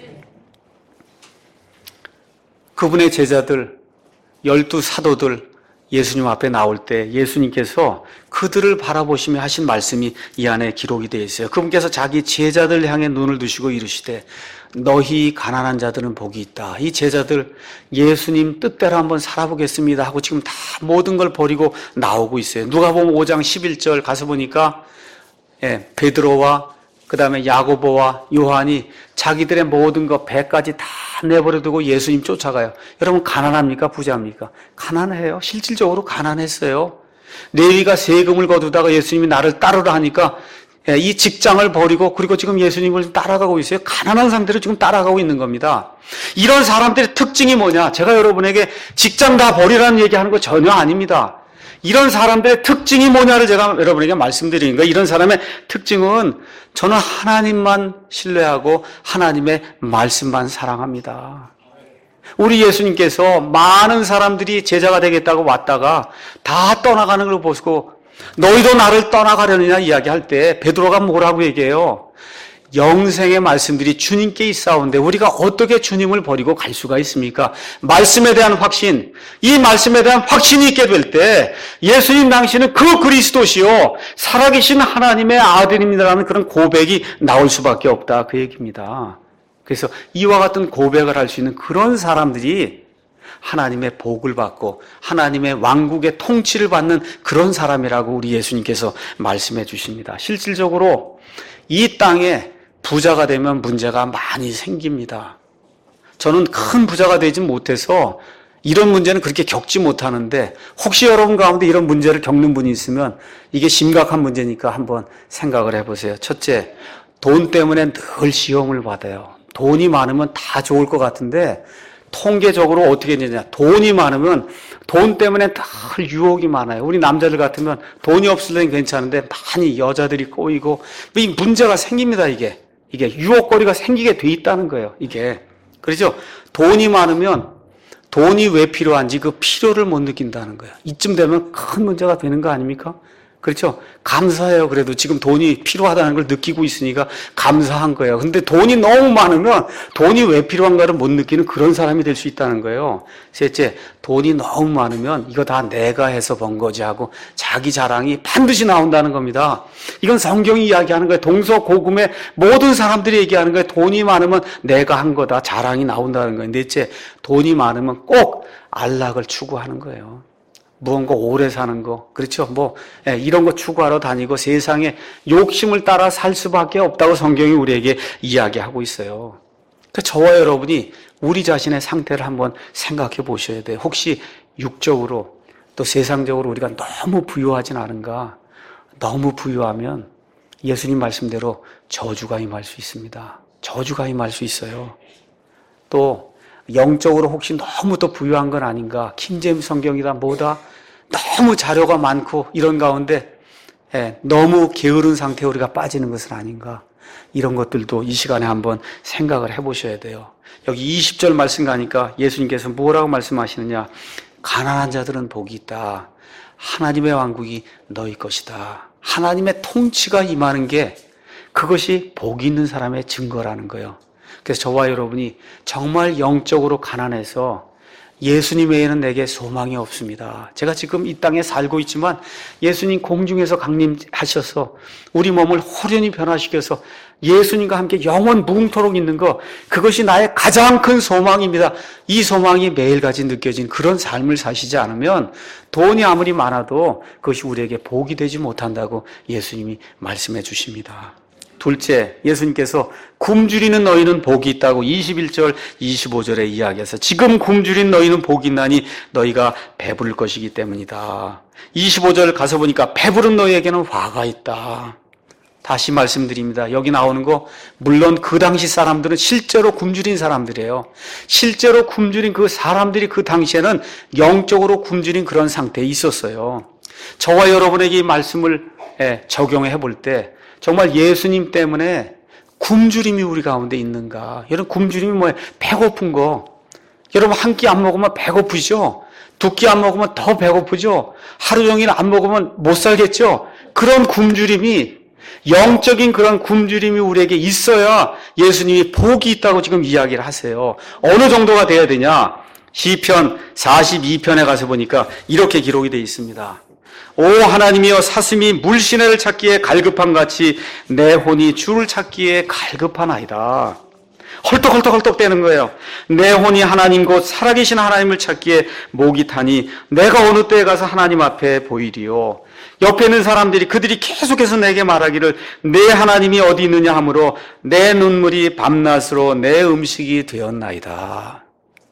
그분의 제자들, 12 사도들 예수님 앞에 나올 때 예수님께서 그들을 바라보시며 하신 말씀이 이 안에 기록이 되어 있어요. 그분께서 자기 제자들 향해 눈을 두시고 이르시되 너희 가난한 자들은 복이 있다. 이 제자들 예수님 뜻대로 한번 살아보겠습니다 하고 지금 다 모든 걸 버리고 나오고 있어요. 누가복음 5장 11절 가서 보니까 베드로와 그 다음에 야고보와 요한이 자기들의 모든 것 배까지 다 내버려두고 예수님 쫓아가요. 여러분 가난합니까? 부자입니까? 가난해요. 실질적으로 가난했어요. 레위가 세금을 거두다가 예수님이 나를 따르라 하니까 이 직장을 버리고 그리고 지금 예수님을 따라가고 있어요. 가난한 상태로 지금 따라가고 있는 겁니다. 이런 사람들의 특징이 뭐냐? 제가 여러분에게 직장 다 버리라는 얘기하는 거 전혀 아닙니다. 이런 사람들의 특징이 뭐냐를 제가 여러분에게 말씀드리는 거예요. 이런 사람의 특징은 저는 하나님만 신뢰하고 하나님의 말씀만 사랑합니다. 우리 예수님께서 많은 사람들이 제자가 되겠다고 왔다가 다 떠나가는 걸 보시고 너희도 나를 떠나가려느냐 이야기할 때 베드로가 뭐라고 얘기해요? 영생의 말씀들이 주님께 있사온데 우리가 어떻게 주님을 버리고 갈 수가 있습니까? 말씀에 대한 확신, 이 말씀에 대한 확신이 있게 될 때 예수님 당신은 그 그리스도시요 살아계신 하나님의 아들입니다라는 그런 고백이 나올 수밖에 없다 그 얘기입니다. 그래서 이와 같은 고백을 할 수 있는 그런 사람들이 하나님의 복을 받고 하나님의 왕국의 통치를 받는 그런 사람이라고 우리 예수님께서 말씀해 주십니다. 실질적으로 이 땅에 부자가 되면 문제가 많이 생깁니다. 저는 큰 부자가 되지 못해서 이런 문제는 그렇게 겪지 못하는데 혹시 여러분 가운데 이런 문제를 겪는 분이 있으면 이게 심각한 문제니까 한번 생각을 해보세요. 첫째, 돈 때문에 늘 시험을 받아요. 돈이 많으면 다 좋을 것 같은데 통계적으로 어떻게 되냐. 돈이 많으면 돈 때문에 다 유혹이 많아요. 우리 남자들 같으면 돈이 없을 때는 괜찮은데 많이 여자들이 꼬이고 이 문제가 생깁니다. 이게 유혹거리가 생기게 돼 있다는 거예요. 이게 그렇죠. 돈이 많으면 돈이 왜 필요한지 그 필요를 못 느낀다는 거예요. 이쯤 되면 큰 문제가 되는 거 아닙니까? 그렇죠? 감사해요. 그래도 지금 돈이 필요하다는 걸 느끼고 있으니까 감사한 거예요. 근데 돈이 너무 많으면 돈이 왜 필요한가를 못 느끼는 그런 사람이 될 수 있다는 거예요. 셋째, 돈이 너무 많으면 이거 다 내가 해서 번 거지 하고 자기 자랑이 반드시 나온다는 겁니다. 이건 성경이 이야기하는 거예요. 동서고금의 모든 사람들이 얘기하는 거예요. 돈이 많으면 내가 한 거다. 자랑이 나온다는 거예요. 넷째, 돈이 많으면 꼭 안락을 추구하는 거예요. 무언가 오래 사는 거, 그렇죠? 이런 거 추구하러 다니고 세상에 욕심을 따라 살 수밖에 없다고 성경이 우리에게 이야기하고 있어요. 그러니까 저와 여러분이 우리 자신의 상태를 한번 생각해 보셔야 돼요. 혹시 육적으로 또 세상적으로 우리가 너무 부유하진 않은가? 너무 부유하면 예수님 말씀대로 저주가 임할 수 있습니다. 저주가 임할 수 있어요. 또 영적으로 혹시 너무 또 부유한 건 아닌가? 킹제임스 성경이다 뭐다? 너무 자료가 많고 이런 가운데 너무 게으른 상태에 우리가 빠지는 것은 아닌가? 이런 것들도 이 시간에 한번 생각을 해보셔야 돼요. 여기 20절 말씀 가니까 예수님께서 뭐라고 말씀하시느냐? 가난한 자들은 복이 있다. 하나님의 왕국이 너희 것이다. 하나님의 통치가 임하는 게 그것이 복이 있는 사람의 증거라는 거예요. 그래서 저와 여러분이 정말 영적으로 가난해서 예수님 외에는 내게 소망이 없습니다. 제가 지금 이 땅에 살고 있지만 예수님 공중에서 강림하셔서 우리 몸을 호련히 변화시켜서 예수님과 함께 영원 무궁토록 있는 것, 그것이 나의 가장 큰 소망입니다. 이 소망이 매일같이 느껴진 그런 삶을 사시지 않으면 돈이 아무리 많아도 그것이 우리에게 복이 되지 못한다고 예수님이 말씀해 주십니다. 둘째, 예수님께서 굶주리는 너희는 복이 있다고 21절, 25절에 이야기해서 지금 굶주린 너희는 복이 있나니 너희가 배부를 것이기 때문이다. 25절 가서 보니까 배부른 너희에게는 화가 있다. 다시 말씀드립니다. 여기 나오는 거 물론 그 당시 사람들은 실제로 굶주린 사람들이에요. 실제로 굶주린 그 사람들이 그 당시에는 영적으로 굶주린 그런 상태에 있었어요. 저와 여러분에게 이 말씀을 적용해 볼 때 정말 예수님 때문에 굶주림이 우리 가운데 있는가? 여러분 굶주림이 뭐예요? 배고픈 거. 여러분 한 끼 안 먹으면 배고프죠? 두 끼 안 먹으면 더 배고프죠? 하루 종일 안 먹으면 못 살겠죠? 그런 굶주림이 영적인 그런 굶주림이 우리에게 있어야 예수님이 복이 있다고 지금 이야기를 하세요. 어느 정도가 돼야 되냐? 시편 42편에 가서 보니까 이렇게 기록이 되어 있습니다. 오 하나님이여 사슴이 물시내를 찾기에 갈급함같이 내 혼이 주를 찾기에 갈급하나이다. 헐떡헐떡헐떡 대는 거예요. 내 혼이 하나님 곧 살아계신 하나님을 찾기에 목이 타니 내가 어느 때에 가서 하나님 앞에 보이리요. 옆에 있는 사람들이 그들이 계속해서 내게 말하기를 내 하나님이 어디 있느냐 하므로 내 눈물이 밤낮으로 내 음식이 되었나이다.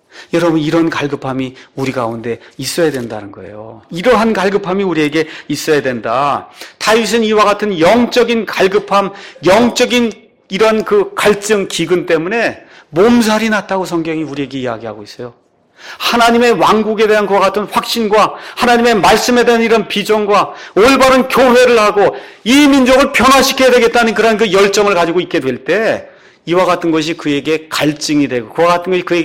여러분 이런 갈급함이 우리 가운데 있어야 된다는 거예요. 이러한 갈급함이 우리에게 있어야 된다. 다윗은 이와 같은 영적인 갈급함, 영적인 이런 그 갈증, 기근 때문에 몸살이 났다고 성경이 우리에게 이야기하고 있어요. 하나님의 왕국에 대한 그와 같은 확신과 하나님의 말씀에 대한 이런 비전과 올바른 교회를 하고 이 민족을 변화시켜야 되겠다는 그런 그 열정을 가지고 있게 될 때 이와 같은 것이 그에게 갈증이 되고 그와 같은 것이 그에게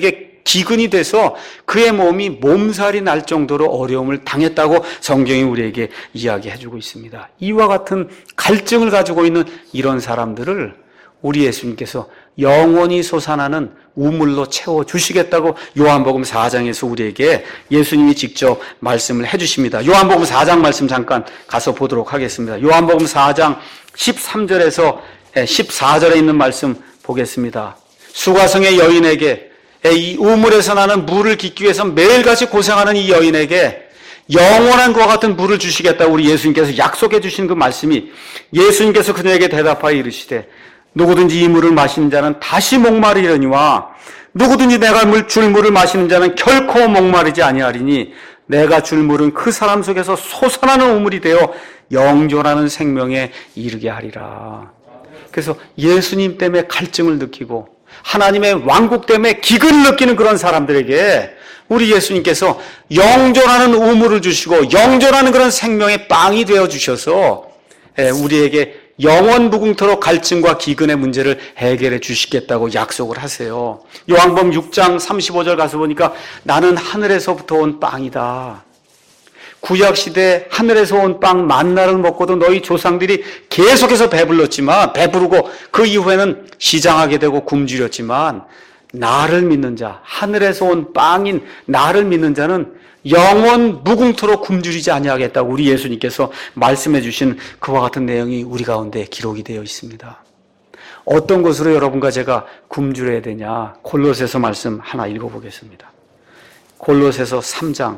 기근이 돼서 그의 몸이 몸살이 날 정도로 어려움을 당했다고 성경이 우리에게 이야기해주고 있습니다. 이와 같은 갈증을 가지고 있는 이런 사람들을 우리 예수님께서 영원히 솟아나는 우물로 채워주시겠다고 요한복음 4장에서 우리에게 예수님이 직접 말씀을 해주십니다. 요한복음 4장 말씀 잠깐 가서 보도록 하겠습니다. 요한복음 4장 13절에서 14절에 있는 말씀 보겠습니다. 수가성의 여인에게, 이 우물에서 나는 물을 깃기 위해서 매일같이 고생하는 이 여인에게 영원한 것과 같은 물을 주시겠다고 우리 예수님께서 약속해 주신 그 말씀이, 예수님께서 그녀에게 대답하여 이르시되 누구든지 이 물을 마시는 자는 다시 목마르리니와 누구든지 내가 줄 물을 마시는 자는 결코 목마르지 아니하리니 내가 줄 물은 그 사람 속에서 솟아나는 우물이 되어 영존하는 생명에 이르게 하리라. 그래서 예수님 때문에 갈증을 느끼고 하나님의 왕국 때문에 기근을 느끼는 그런 사람들에게 우리 예수님께서 영존하는 우물을 주시고 영존하는 그런 생명의 빵이 되어 주셔서 우리에게 영원 무궁토록 갈증과 기근의 문제를 해결해 주시겠다고 약속을 하세요. 요한복음 6장 35절 가서 보니까 나는 하늘에서부터 온 빵이다. 구약시대 하늘에서 온 빵 만나를 먹고도 너희 조상들이 계속해서 배부르고 그 이후에는 시장하게 되고 굶주렸지만 나를 믿는 자, 하늘에서 온 빵인 나를 믿는 자는 영원 무궁토록 굶주리지 아니하겠다고 우리 예수님께서 말씀해 주신 그와 같은 내용이 우리 가운데 기록이 되어 있습니다. 어떤 것으로 여러분과 제가 굶주려야 되냐? 골로새서 말씀 하나 읽어보겠습니다. 골로새서 3장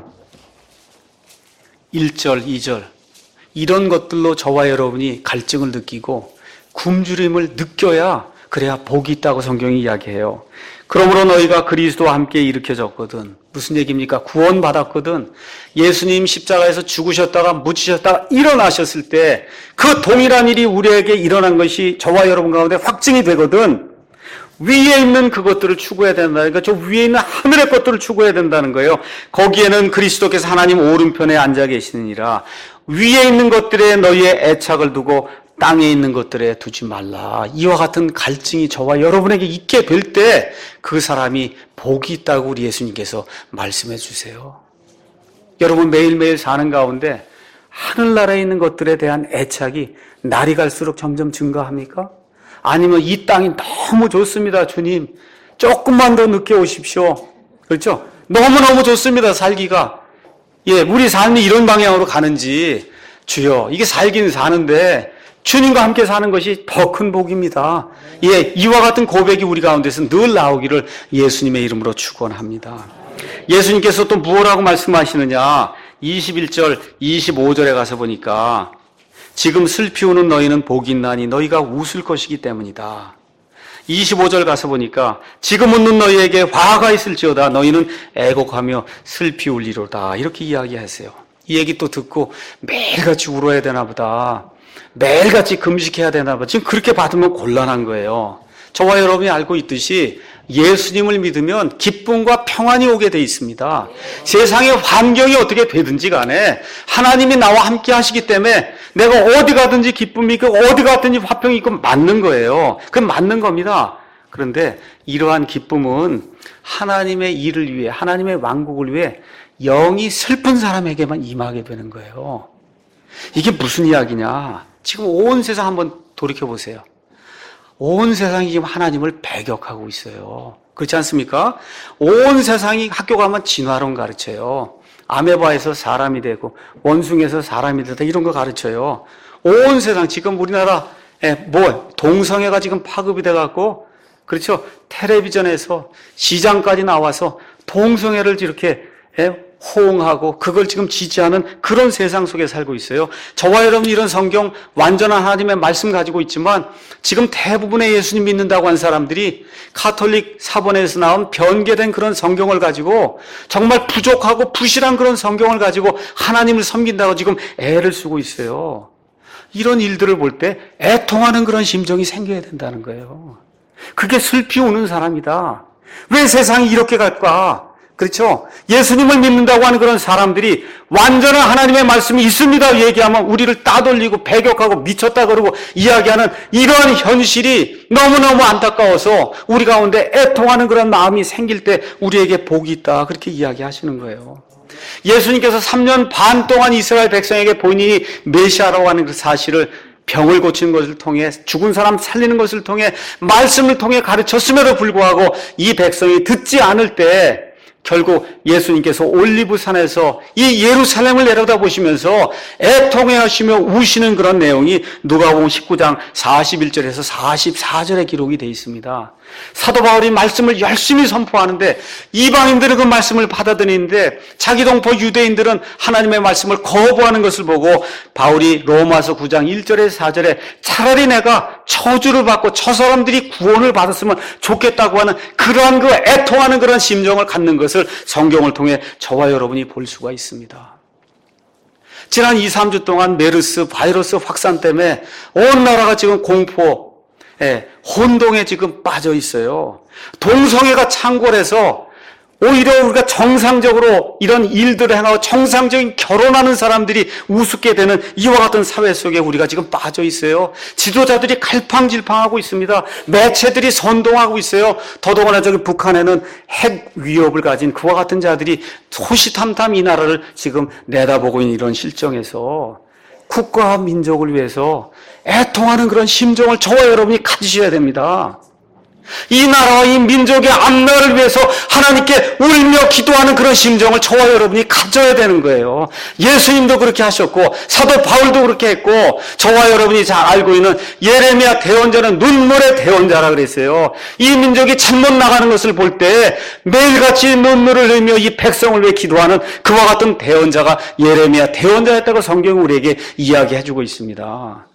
1절, 2절 이런 것들로 저와 여러분이 갈증을 느끼고 굶주림을 느껴야 그래야 복이 있다고 성경이 이야기해요. 그러므로 너희가 그리스도와 함께 일으켜졌거든. 무슨 얘기입니까? 구원받았거든. 예수님 십자가에서 죽으셨다가 묻히셨다가 일어나셨을 때 그 동일한 일이 우리에게 일어난 것이 저와 여러분 가운데 확증이 되거든. 위에 있는 그것들을 추구해야 된다니까. 저 위에 있는 하늘의 것들을 추구해야 된다는 거예요. 거기에는 그리스도께서 하나님 오른편에 앉아 계시느니라. 위에 있는 것들에 너희의 애착을 두고 땅에 있는 것들에 두지 말라. 이와 같은 갈증이 저와 여러분에게 있게 될 때 그 사람이 복이 있다고 우리 예수님께서 말씀해 주세요. 여러분 매일매일 사는 가운데 하늘나라에 있는 것들에 대한 애착이 날이 갈수록 점점 증가합니까? 아니면 이 땅이 너무 좋습니다, 주님. 조금만 더 늦게 오십시오. 그렇죠? 너무너무 좋습니다, 살기가. 우리 삶이 이런 방향으로 가는지, 주여, 이게 살기는 사는데 주님과 함께 사는 것이 더 큰 복입니다. 이와 같은 고백이 우리 가운데서 늘 나오기를 예수님의 이름으로 축원합니다. 예수님께서 또 무엇라고 말씀하시느냐? 21절, 25절에 가서 보니까 지금 슬피 우는 너희는 복이 있나니 너희가 웃을 것이기 때문이다. 25절 가서 보니까 지금 웃는 너희에게 화가 있을지어다 너희는 애곡하며 슬피 울리로다. 이렇게 이야기하세요. 이 얘기 또 듣고 매일같이 울어야 되나 보다. 매일같이 금식해야 되나 보다. 지금 그렇게 받으면 곤란한 거예요. 저와 여러분이 알고 있듯이 예수님을 믿으면 기쁨과 평안이 오게 돼 있습니다. 세상의 환경이 어떻게 되든지 간에 하나님이 나와 함께 하시기 때문에 내가 어디 가든지 기쁨이 있고 어디 가든지 화평이 있고 맞는 거예요. 그건 맞는 겁니다. 그런데 이러한 기쁨은 하나님의 일을 위해 하나님의 왕국을 위해 영이 슬픈 사람에게만 임하게 되는 거예요. 이게 무슨 이야기냐? 지금 온 세상 한번 돌이켜보세요. 온 세상이 지금 하나님을 배격하고 있어요. 그렇지 않습니까? 온 세상이 학교 가면 진화론 가르쳐요. 아메바에서 사람이 되고 원숭이에서 사람이 되다 이런 거 가르쳐요. 온 세상 지금 우리나라에 동성애가 지금 파급이 돼갖고 그렇죠? 텔레비전에서 시장까지 나와서 동성애를 이렇게 호응하고 그걸 지금 지지하는 그런 세상 속에 살고 있어요. 저와 여러분 이런 성경 완전한 하나님의 말씀 가지고 있지만 지금 대부분의 예수님 믿는다고 한 사람들이 가톨릭 사본에서 나온 변개된 그런 성경을 가지고 정말 부족하고 부실한 그런 성경을 가지고 하나님을 섬긴다고 지금 애를 쓰고 있어요. 이런 일들을 볼 때 애통하는 그런 심정이 생겨야 된다는 거예요. 그게 슬피 우는 사람이다. 왜 세상이 이렇게 갈까? 그렇죠? 예수님을 믿는다고 하는 그런 사람들이 완전한 하나님의 말씀이 있습니다 얘기하면 우리를 따돌리고 배격하고 미쳤다 그러고 이야기하는 이러한 현실이 너무너무 안타까워서 우리 가운데 애통하는 그런 마음이 생길 때 우리에게 복이 있다 그렇게 이야기하시는 거예요. 예수님께서 3년 반 동안 이스라엘 백성에게 본인이 메시아라고 하는 그 사실을 병을 고치는 것을 통해 죽은 사람 살리는 것을 통해 말씀을 통해 가르쳤음에도 불구하고 이 백성이 듣지 않을 때 결국 예수님께서 올리브산에서 이 예루살렘을 내려다보시면서 애통해하시며 우시는 그런 내용이 누가복음 19장 41절에서 44절에 기록이 되어 있습니다. 사도 바울이 말씀을 열심히 선포하는데 이방인들은 그 말씀을 받아들이는데 자기 동포 유대인들은 하나님의 말씀을 거부하는 것을 보고 바울이 로마서 9장 1절에서 4절에 차라리 내가 저주를 받고 저 사람들이 구원을 받았으면 좋겠다고 하는 그러한 그 애통하는 그런 심정을 갖는 것을 성경을 통해 저와 여러분이 볼 수가 있습니다. 지난 2, 3주 동안 메르스 바이러스 확산 때문에 온 나라가 지금 공포, 혼동에 지금 빠져 있어요. 동성애가 창궐해서 오히려 우리가 정상적으로 이런 일들을 행하고 정상적인 결혼하는 사람들이 우습게 되는 이와 같은 사회 속에 우리가 지금 빠져 있어요. 지도자들이 갈팡질팡하고 있습니다. 매체들이 선동하고 있어요. 더더구나 저기 북한에는 핵 위협을 가진 그와 같은 자들이 호시탐탐 이 나라를 지금 내다보고 있는 이런 실정에서 국가와 민족을 위해서 애통하는 그런 심정을 저와 여러분이 가지셔야 됩니다. 이 나라와 이 민족의 앞날을 위해서 하나님께 울며 기도하는 그런 심정을 저와 여러분이 가져야 되는 거예요. 예수님도 그렇게 하셨고 사도 바울도 그렇게 했고 저와 여러분이 잘 알고 있는 예레미야 대언자는 눈물의 대언자라 그랬어요. 이 민족이 잘못 나가는 것을 볼 때 매일같이 눈물을 흘리며 이 백성을 위해 기도하는 그와 같은 대언자가 예레미야 대언자였다고 성경이 우리에게 이야기해주고 있습니다.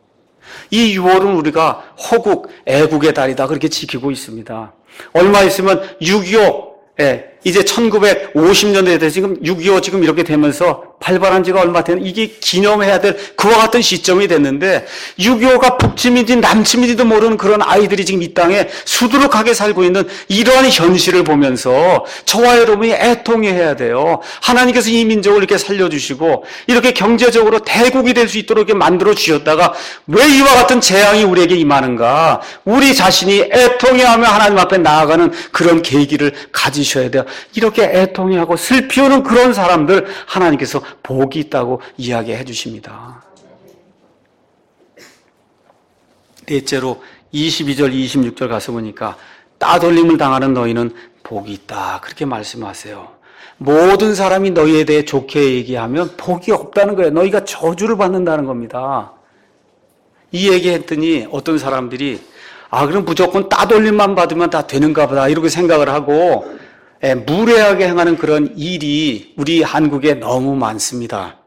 이 6월은 우리가 허국, 애국의 달이다 그렇게 지키고 있습니다. 얼마 있으면 6.25, 이제 1950년대에 대해서 지금 6.25 지금 이렇게 되면서 발발한 지가 얼마 되는 이게 기념해야 될 그와 같은 시점이 됐는데 6.25가 북침인지 남침인지도 모르는 그런 아이들이 지금 이 땅에 수두룩하게 살고 있는 이러한 현실을 보면서 저와 여러분이 애통해야 돼요. 하나님께서 이 민족을 이렇게 살려주시고 이렇게 경제적으로 대국이 될 수 있도록 이렇게 만들어 주셨다가 왜 이와 같은 재앙이 우리에게 임하는가? 우리 자신이 애통해하며 하나님 앞에 나아가는 그런 계기를 가지셔야 돼요. 이렇게 애통해하고 슬피우는 그런 사람들 하나님께서 복이 있다고 이야기해 주십니다. 넷째로 22절 26절 가서 보니까 따돌림을 당하는 너희는 복이 있다 그렇게 말씀하세요. 모든 사람이 너희에 대해 좋게 얘기하면 복이 없다는 거예요. 너희가 저주를 받는다는 겁니다. 이 얘기했더니 어떤 사람들이 그럼 무조건 따돌림만 받으면 다 되는가 보다 이렇게 생각을 하고 무례하게 행하는 그런 일이 우리 한국에 너무 많습니다.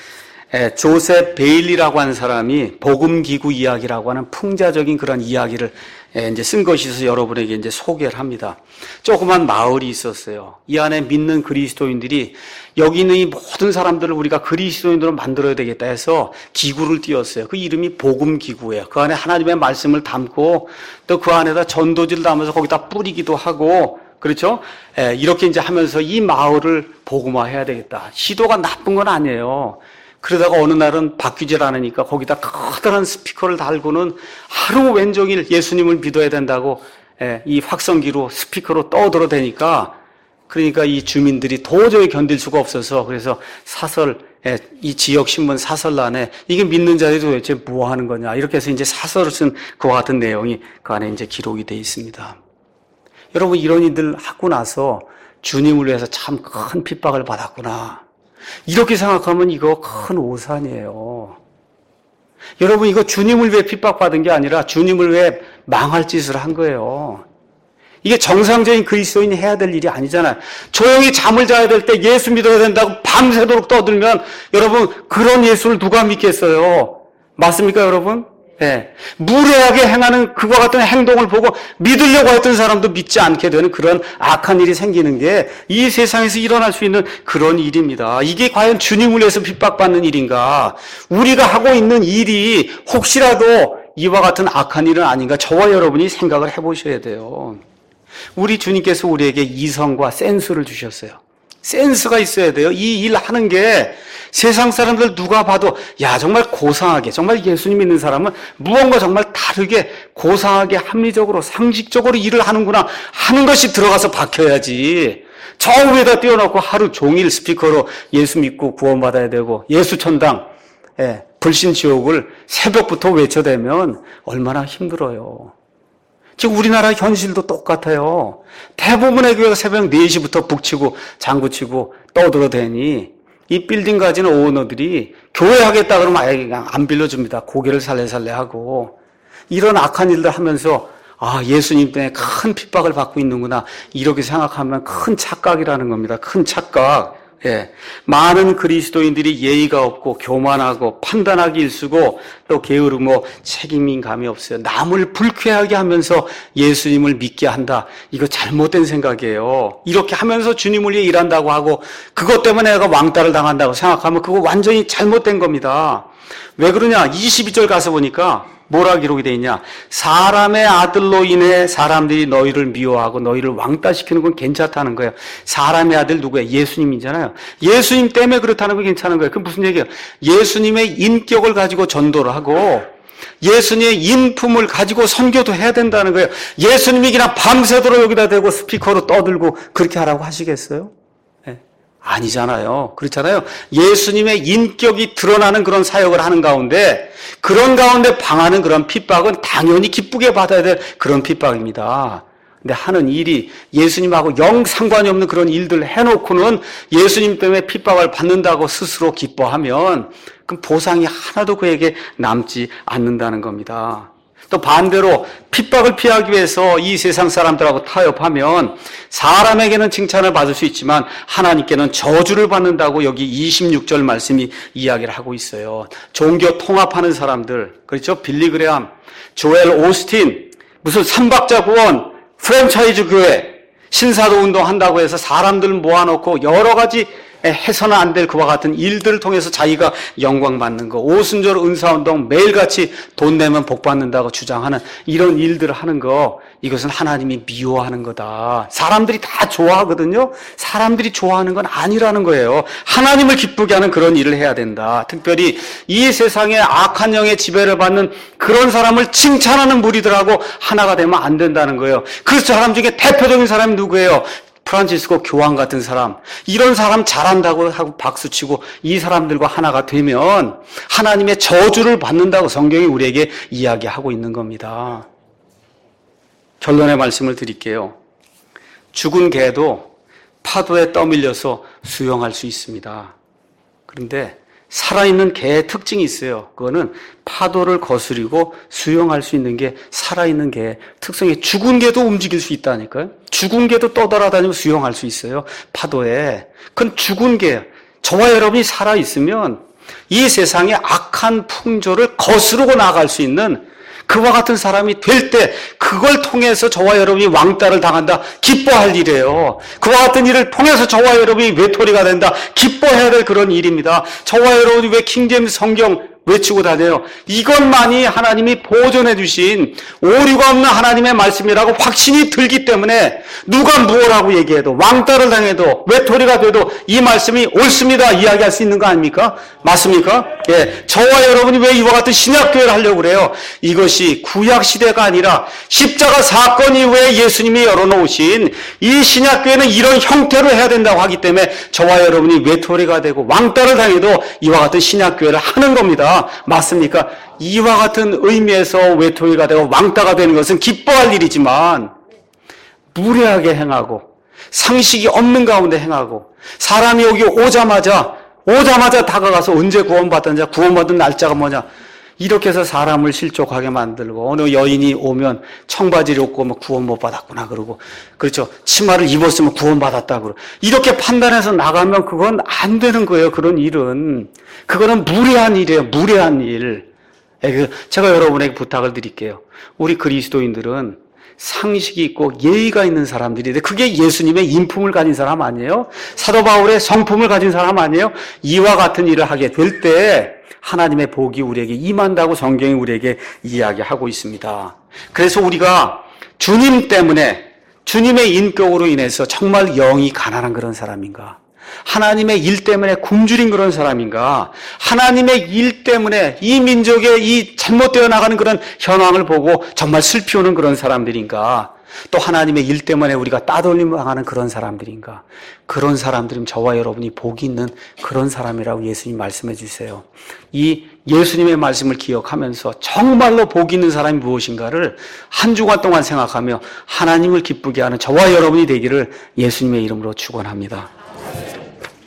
조셉 베일리라고 하는 사람이 복음기구 이야기라고 하는 풍자적인 그런 이야기를 이제 쓴 것이 있어서 여러분에게 이제 소개를 합니다. 조그만 마을이 있었어요. 이 안에 믿는 그리스도인들이 여기 있는 이 모든 사람들을 우리가 그리스도인으로 만들어야 되겠다 해서 기구를 띄웠어요. 그 이름이 복음기구예요. 그 안에 하나님의 말씀을 담고 또 그 안에다 전도지를 담아서 거기다 뿌리기도 하고 그렇죠? 이렇게 이제 하면서 이 마을을 복음화해야 되겠다. 시도가 나쁜 건 아니에요. 그러다가 어느 날은 바뀌질 않으니까 거기다 커다란 스피커를 달고는 하루 왼종일 예수님을 믿어야 된다고 이 확성기로 스피커로 떠들어대니까 그러니까 이 주민들이 도저히 견딜 수가 없어서 그래서 사설 이 지역 신문 사설란에 이게 믿는 자들이 도대체 뭐 하는 거냐 이렇게 해서 이제 사설을 쓴 그와 같은 내용이 그 안에 이제 기록이 되어 있습니다. 여러분 이런 일들 하고 나서 주님을 위해서 참 큰 핍박을 받았구나. 이렇게 생각하면 이거 큰 오산이에요. 여러분 이거 주님을 위해 핍박받은 게 아니라 주님을 위해 망할 짓을 한 거예요. 이게 정상적인 그리스도인이 해야 될 일이 아니잖아요. 조용히 잠을 자야 될 때 예수 믿어야 된다고 밤새도록 떠들면 여러분 그런 예수를 누가 믿겠어요? 맞습니까 여러분? 무례하게 행하는 그와 같은 행동을 보고 믿으려고 했던 사람도 믿지 않게 되는 그런 악한 일이 생기는 게 이 세상에서 일어날 수 있는 그런 일입니다. 이게 과연 주님을 위해서 핍박받는 일인가? 우리가 하고 있는 일이 혹시라도 이와 같은 악한 일은 아닌가? 저와 여러분이 생각을 해보셔야 돼요. 우리 주님께서 우리에게 이성과 센스를 주셨어요. 센스가 있어야 돼요. 이 일 하는 게 세상 사람들 누가 봐도 야 정말 고상하게, 정말 예수님 믿는 사람은 무언가 정말 다르게 고상하게 합리적으로 상식적으로 일을 하는구나 하는 것이 들어가서 박혀야지. 저 위에다 띄워놓고 하루 종일 스피커로 예수 믿고 구원받아야 되고 예수 천당, 불신 지옥을 새벽부터 외쳐대면 얼마나 힘들어요. 지금 우리나라 현실도 똑같아요. 대부분의 교회가 새벽 4시부터 북치고 장구치고 떠들어대니 이 빌딩 가진 오너들이 교회 하겠다 그러면 아예 그냥 안 빌려줍니다. 고개를 살래살래 하고. 이런 악한 일들 하면서 아, 예수님 때문에 큰 핍박을 받고 있는구나 이렇게 생각하면 큰 착각이라는 겁니다. 큰 착각. 많은 그리스도인들이 예의가 없고 교만하고 판단하기 일쑤고 또 게으르고 책임감이 없어요. 남을 불쾌하게 하면서 예수님을 믿게 한다. 이거 잘못된 생각이에요. 이렇게 하면서 주님을 위해 일한다고 하고 그것 때문에 내가 왕따를 당한다고 생각하면 그거 완전히 잘못된 겁니다. 왜 그러냐? 22절 가서 보니까 뭐라 기록이 되어 있냐? 사람의 아들로 인해 사람들이 너희를 미워하고 너희를 왕따시키는 건 괜찮다는 거예요. 사람의 아들 누구예요? 예수님이잖아요. 예수님 때문에 그렇다는 건 괜찮은 거예요. 그럼 무슨 얘기예요? 예수님의 인격을 가지고 전도를 하고 예수님의 인품을 가지고 선교도 해야 된다는 거예요. 예수님이 그냥 밤새도록 여기다 대고 스피커로 떠들고 그렇게 하라고 하시겠어요? 아니잖아요. 그렇잖아요. 예수님의 인격이 드러나는 그런 사역을 하는 가운데 그런 가운데 방하는 그런 핍박은 당연히 기쁘게 받아야 될 그런 핍박입니다. 근데 하는 일이 예수님하고 영 상관이 없는 그런 일들을 해놓고는 예수님 때문에 핍박을 받는다고 스스로 기뻐하면 그럼 보상이 하나도 그에게 남지 않는다는 겁니다. 또 반대로 핍박을 피하기 위해서 이 세상 사람들하고 타협하면 사람에게는 칭찬을 받을 수 있지만 하나님께는 저주를 받는다고 여기 26절 말씀이 이야기를 하고 있어요. 종교 통합하는 사람들, 그렇죠? 빌리 그레함, 조엘 오스틴, 무슨 삼박자 구원, 프랜차이즈 교회, 신사도 운동한다고 해서 사람들 모아놓고 여러 가지 해서는 안 될 그와 같은 일들을 통해서 자기가 영광 받는 거, 오순절 은사운동 매일같이 돈 내면 복 받는다고 주장하는 이런 일들을 하는 거, 이것은 하나님이 미워하는 거다. 사람들이 다 좋아하거든요. 사람들이 좋아하는 건 아니라는 거예요. 하나님을 기쁘게 하는 그런 일을 해야 된다. 특별히 이 세상에 악한 영의 지배를 받는 그런 사람을 칭찬하는 무리들하고 하나가 되면 안 된다는 거예요. 그 사람 중에 대표적인 사람이 누구예요? 프란치스코 교황 같은 사람, 이런 사람 잘한다고 하고 박수치고 이 사람들과 하나가 되면 하나님의 저주를 받는다고 성경이 우리에게 이야기하고 있는 겁니다. 결론의 말씀을 드릴게요. 죽은 개도 파도에 떠밀려서 수영할 수 있습니다. 그런데 살아있는 개의 특징이 있어요. 그거는 파도를 거스리고 수영할 수 있는 게 살아있는 개의 특성이에요. 죽은 개도 움직일 수 있다니까요. 죽은 개도 떠돌아다니며 수영할 수 있어요. 파도에. 그건 죽은 개. 저와 여러분이 살아있으면 이 세상의 악한 풍조를 거스르고 나갈 수 있는 그와 같은 사람이 될 때 그걸 통해서 저와 여러분이 왕따를 당한다. 기뻐할 일이에요. 그와 같은 일을 통해서 저와 여러분이 외톨이가 된다. 기뻐해야 될 그런 일입니다. 저와 여러분이 왜 킹제임스 성경 외치고 다녀요? 이것만이 하나님이 보존해 주신 오류가 없는 하나님의 말씀이라고 확신이 들기 때문에 누가 무엇라고 얘기해도 왕따를 당해도 외톨이가 돼도 이 말씀이 옳습니다 이야기할 수 있는 거 아닙니까? 맞습니까? 예, 저와 여러분이 왜 이와 같은 신약교회를 하려고 그래요? 이것이 구약시대가 아니라 십자가 사건 이후에 예수님이 열어놓으신 이 신약교회는 이런 형태로 해야 된다고 하기 때문에 저와 여러분이 외톨이가 되고 왕따를 당해도 이와 같은 신약교회를 하는 겁니다. 맞습니까? 이와 같은 의미에서 외톨이가 되고 왕따가 되는 것은 기뻐할 일이지만 무례하게 행하고 상식이 없는 가운데 행하고 사람이 여기 오자마자 다가가서 언제 구원받았냐, 구원받은 날짜가 뭐냐 이렇게 해서 사람을 실족하게 만들고 어느 여인이 오면 청바지를 입고 뭐 구원 못 받았구나 그러고 그렇죠. 치마를 입었으면 구원받았다 그러고 이렇게 판단해서 나가면 그건 안 되는 거예요. 그런 일은. 그거는 무례한 일이에요. 무례한 일. 제가 여러분에게 부탁을 드릴게요. 우리 그리스도인들은 상식이 있고 예의가 있는 사람들인데 그게 예수님의 인품을 가진 사람 아니에요? 사도 바울의 성품을 가진 사람 아니에요? 이와 같은 일을 하게 될 때 하나님의 복이 우리에게 임한다고 성경이 우리에게 이야기하고 있습니다. 그래서 우리가 주님 때문에 주님의 인격으로 인해서 정말 영이 가난한 그런 사람인가? 하나님의 일 때문에 굶주린 그런 사람인가? 하나님의 일 때문에 이 민족의 이 잘못되어 나가는 그런 현황을 보고 정말 슬피우는 그런 사람들인가? 또 하나님의 일 때문에 우리가 따돌림 당하는 그런 사람들인가? 그런 사람들은 저와 여러분이 복이 있는 그런 사람이라고 예수님 말씀해 주세요. 이 예수님의 말씀을 기억하면서 정말로 복이 있는 사람이 무엇인가를 한 주간 동안 생각하며 하나님을 기쁘게 하는 저와 여러분이 되기를 예수님의 이름으로 축원합니다.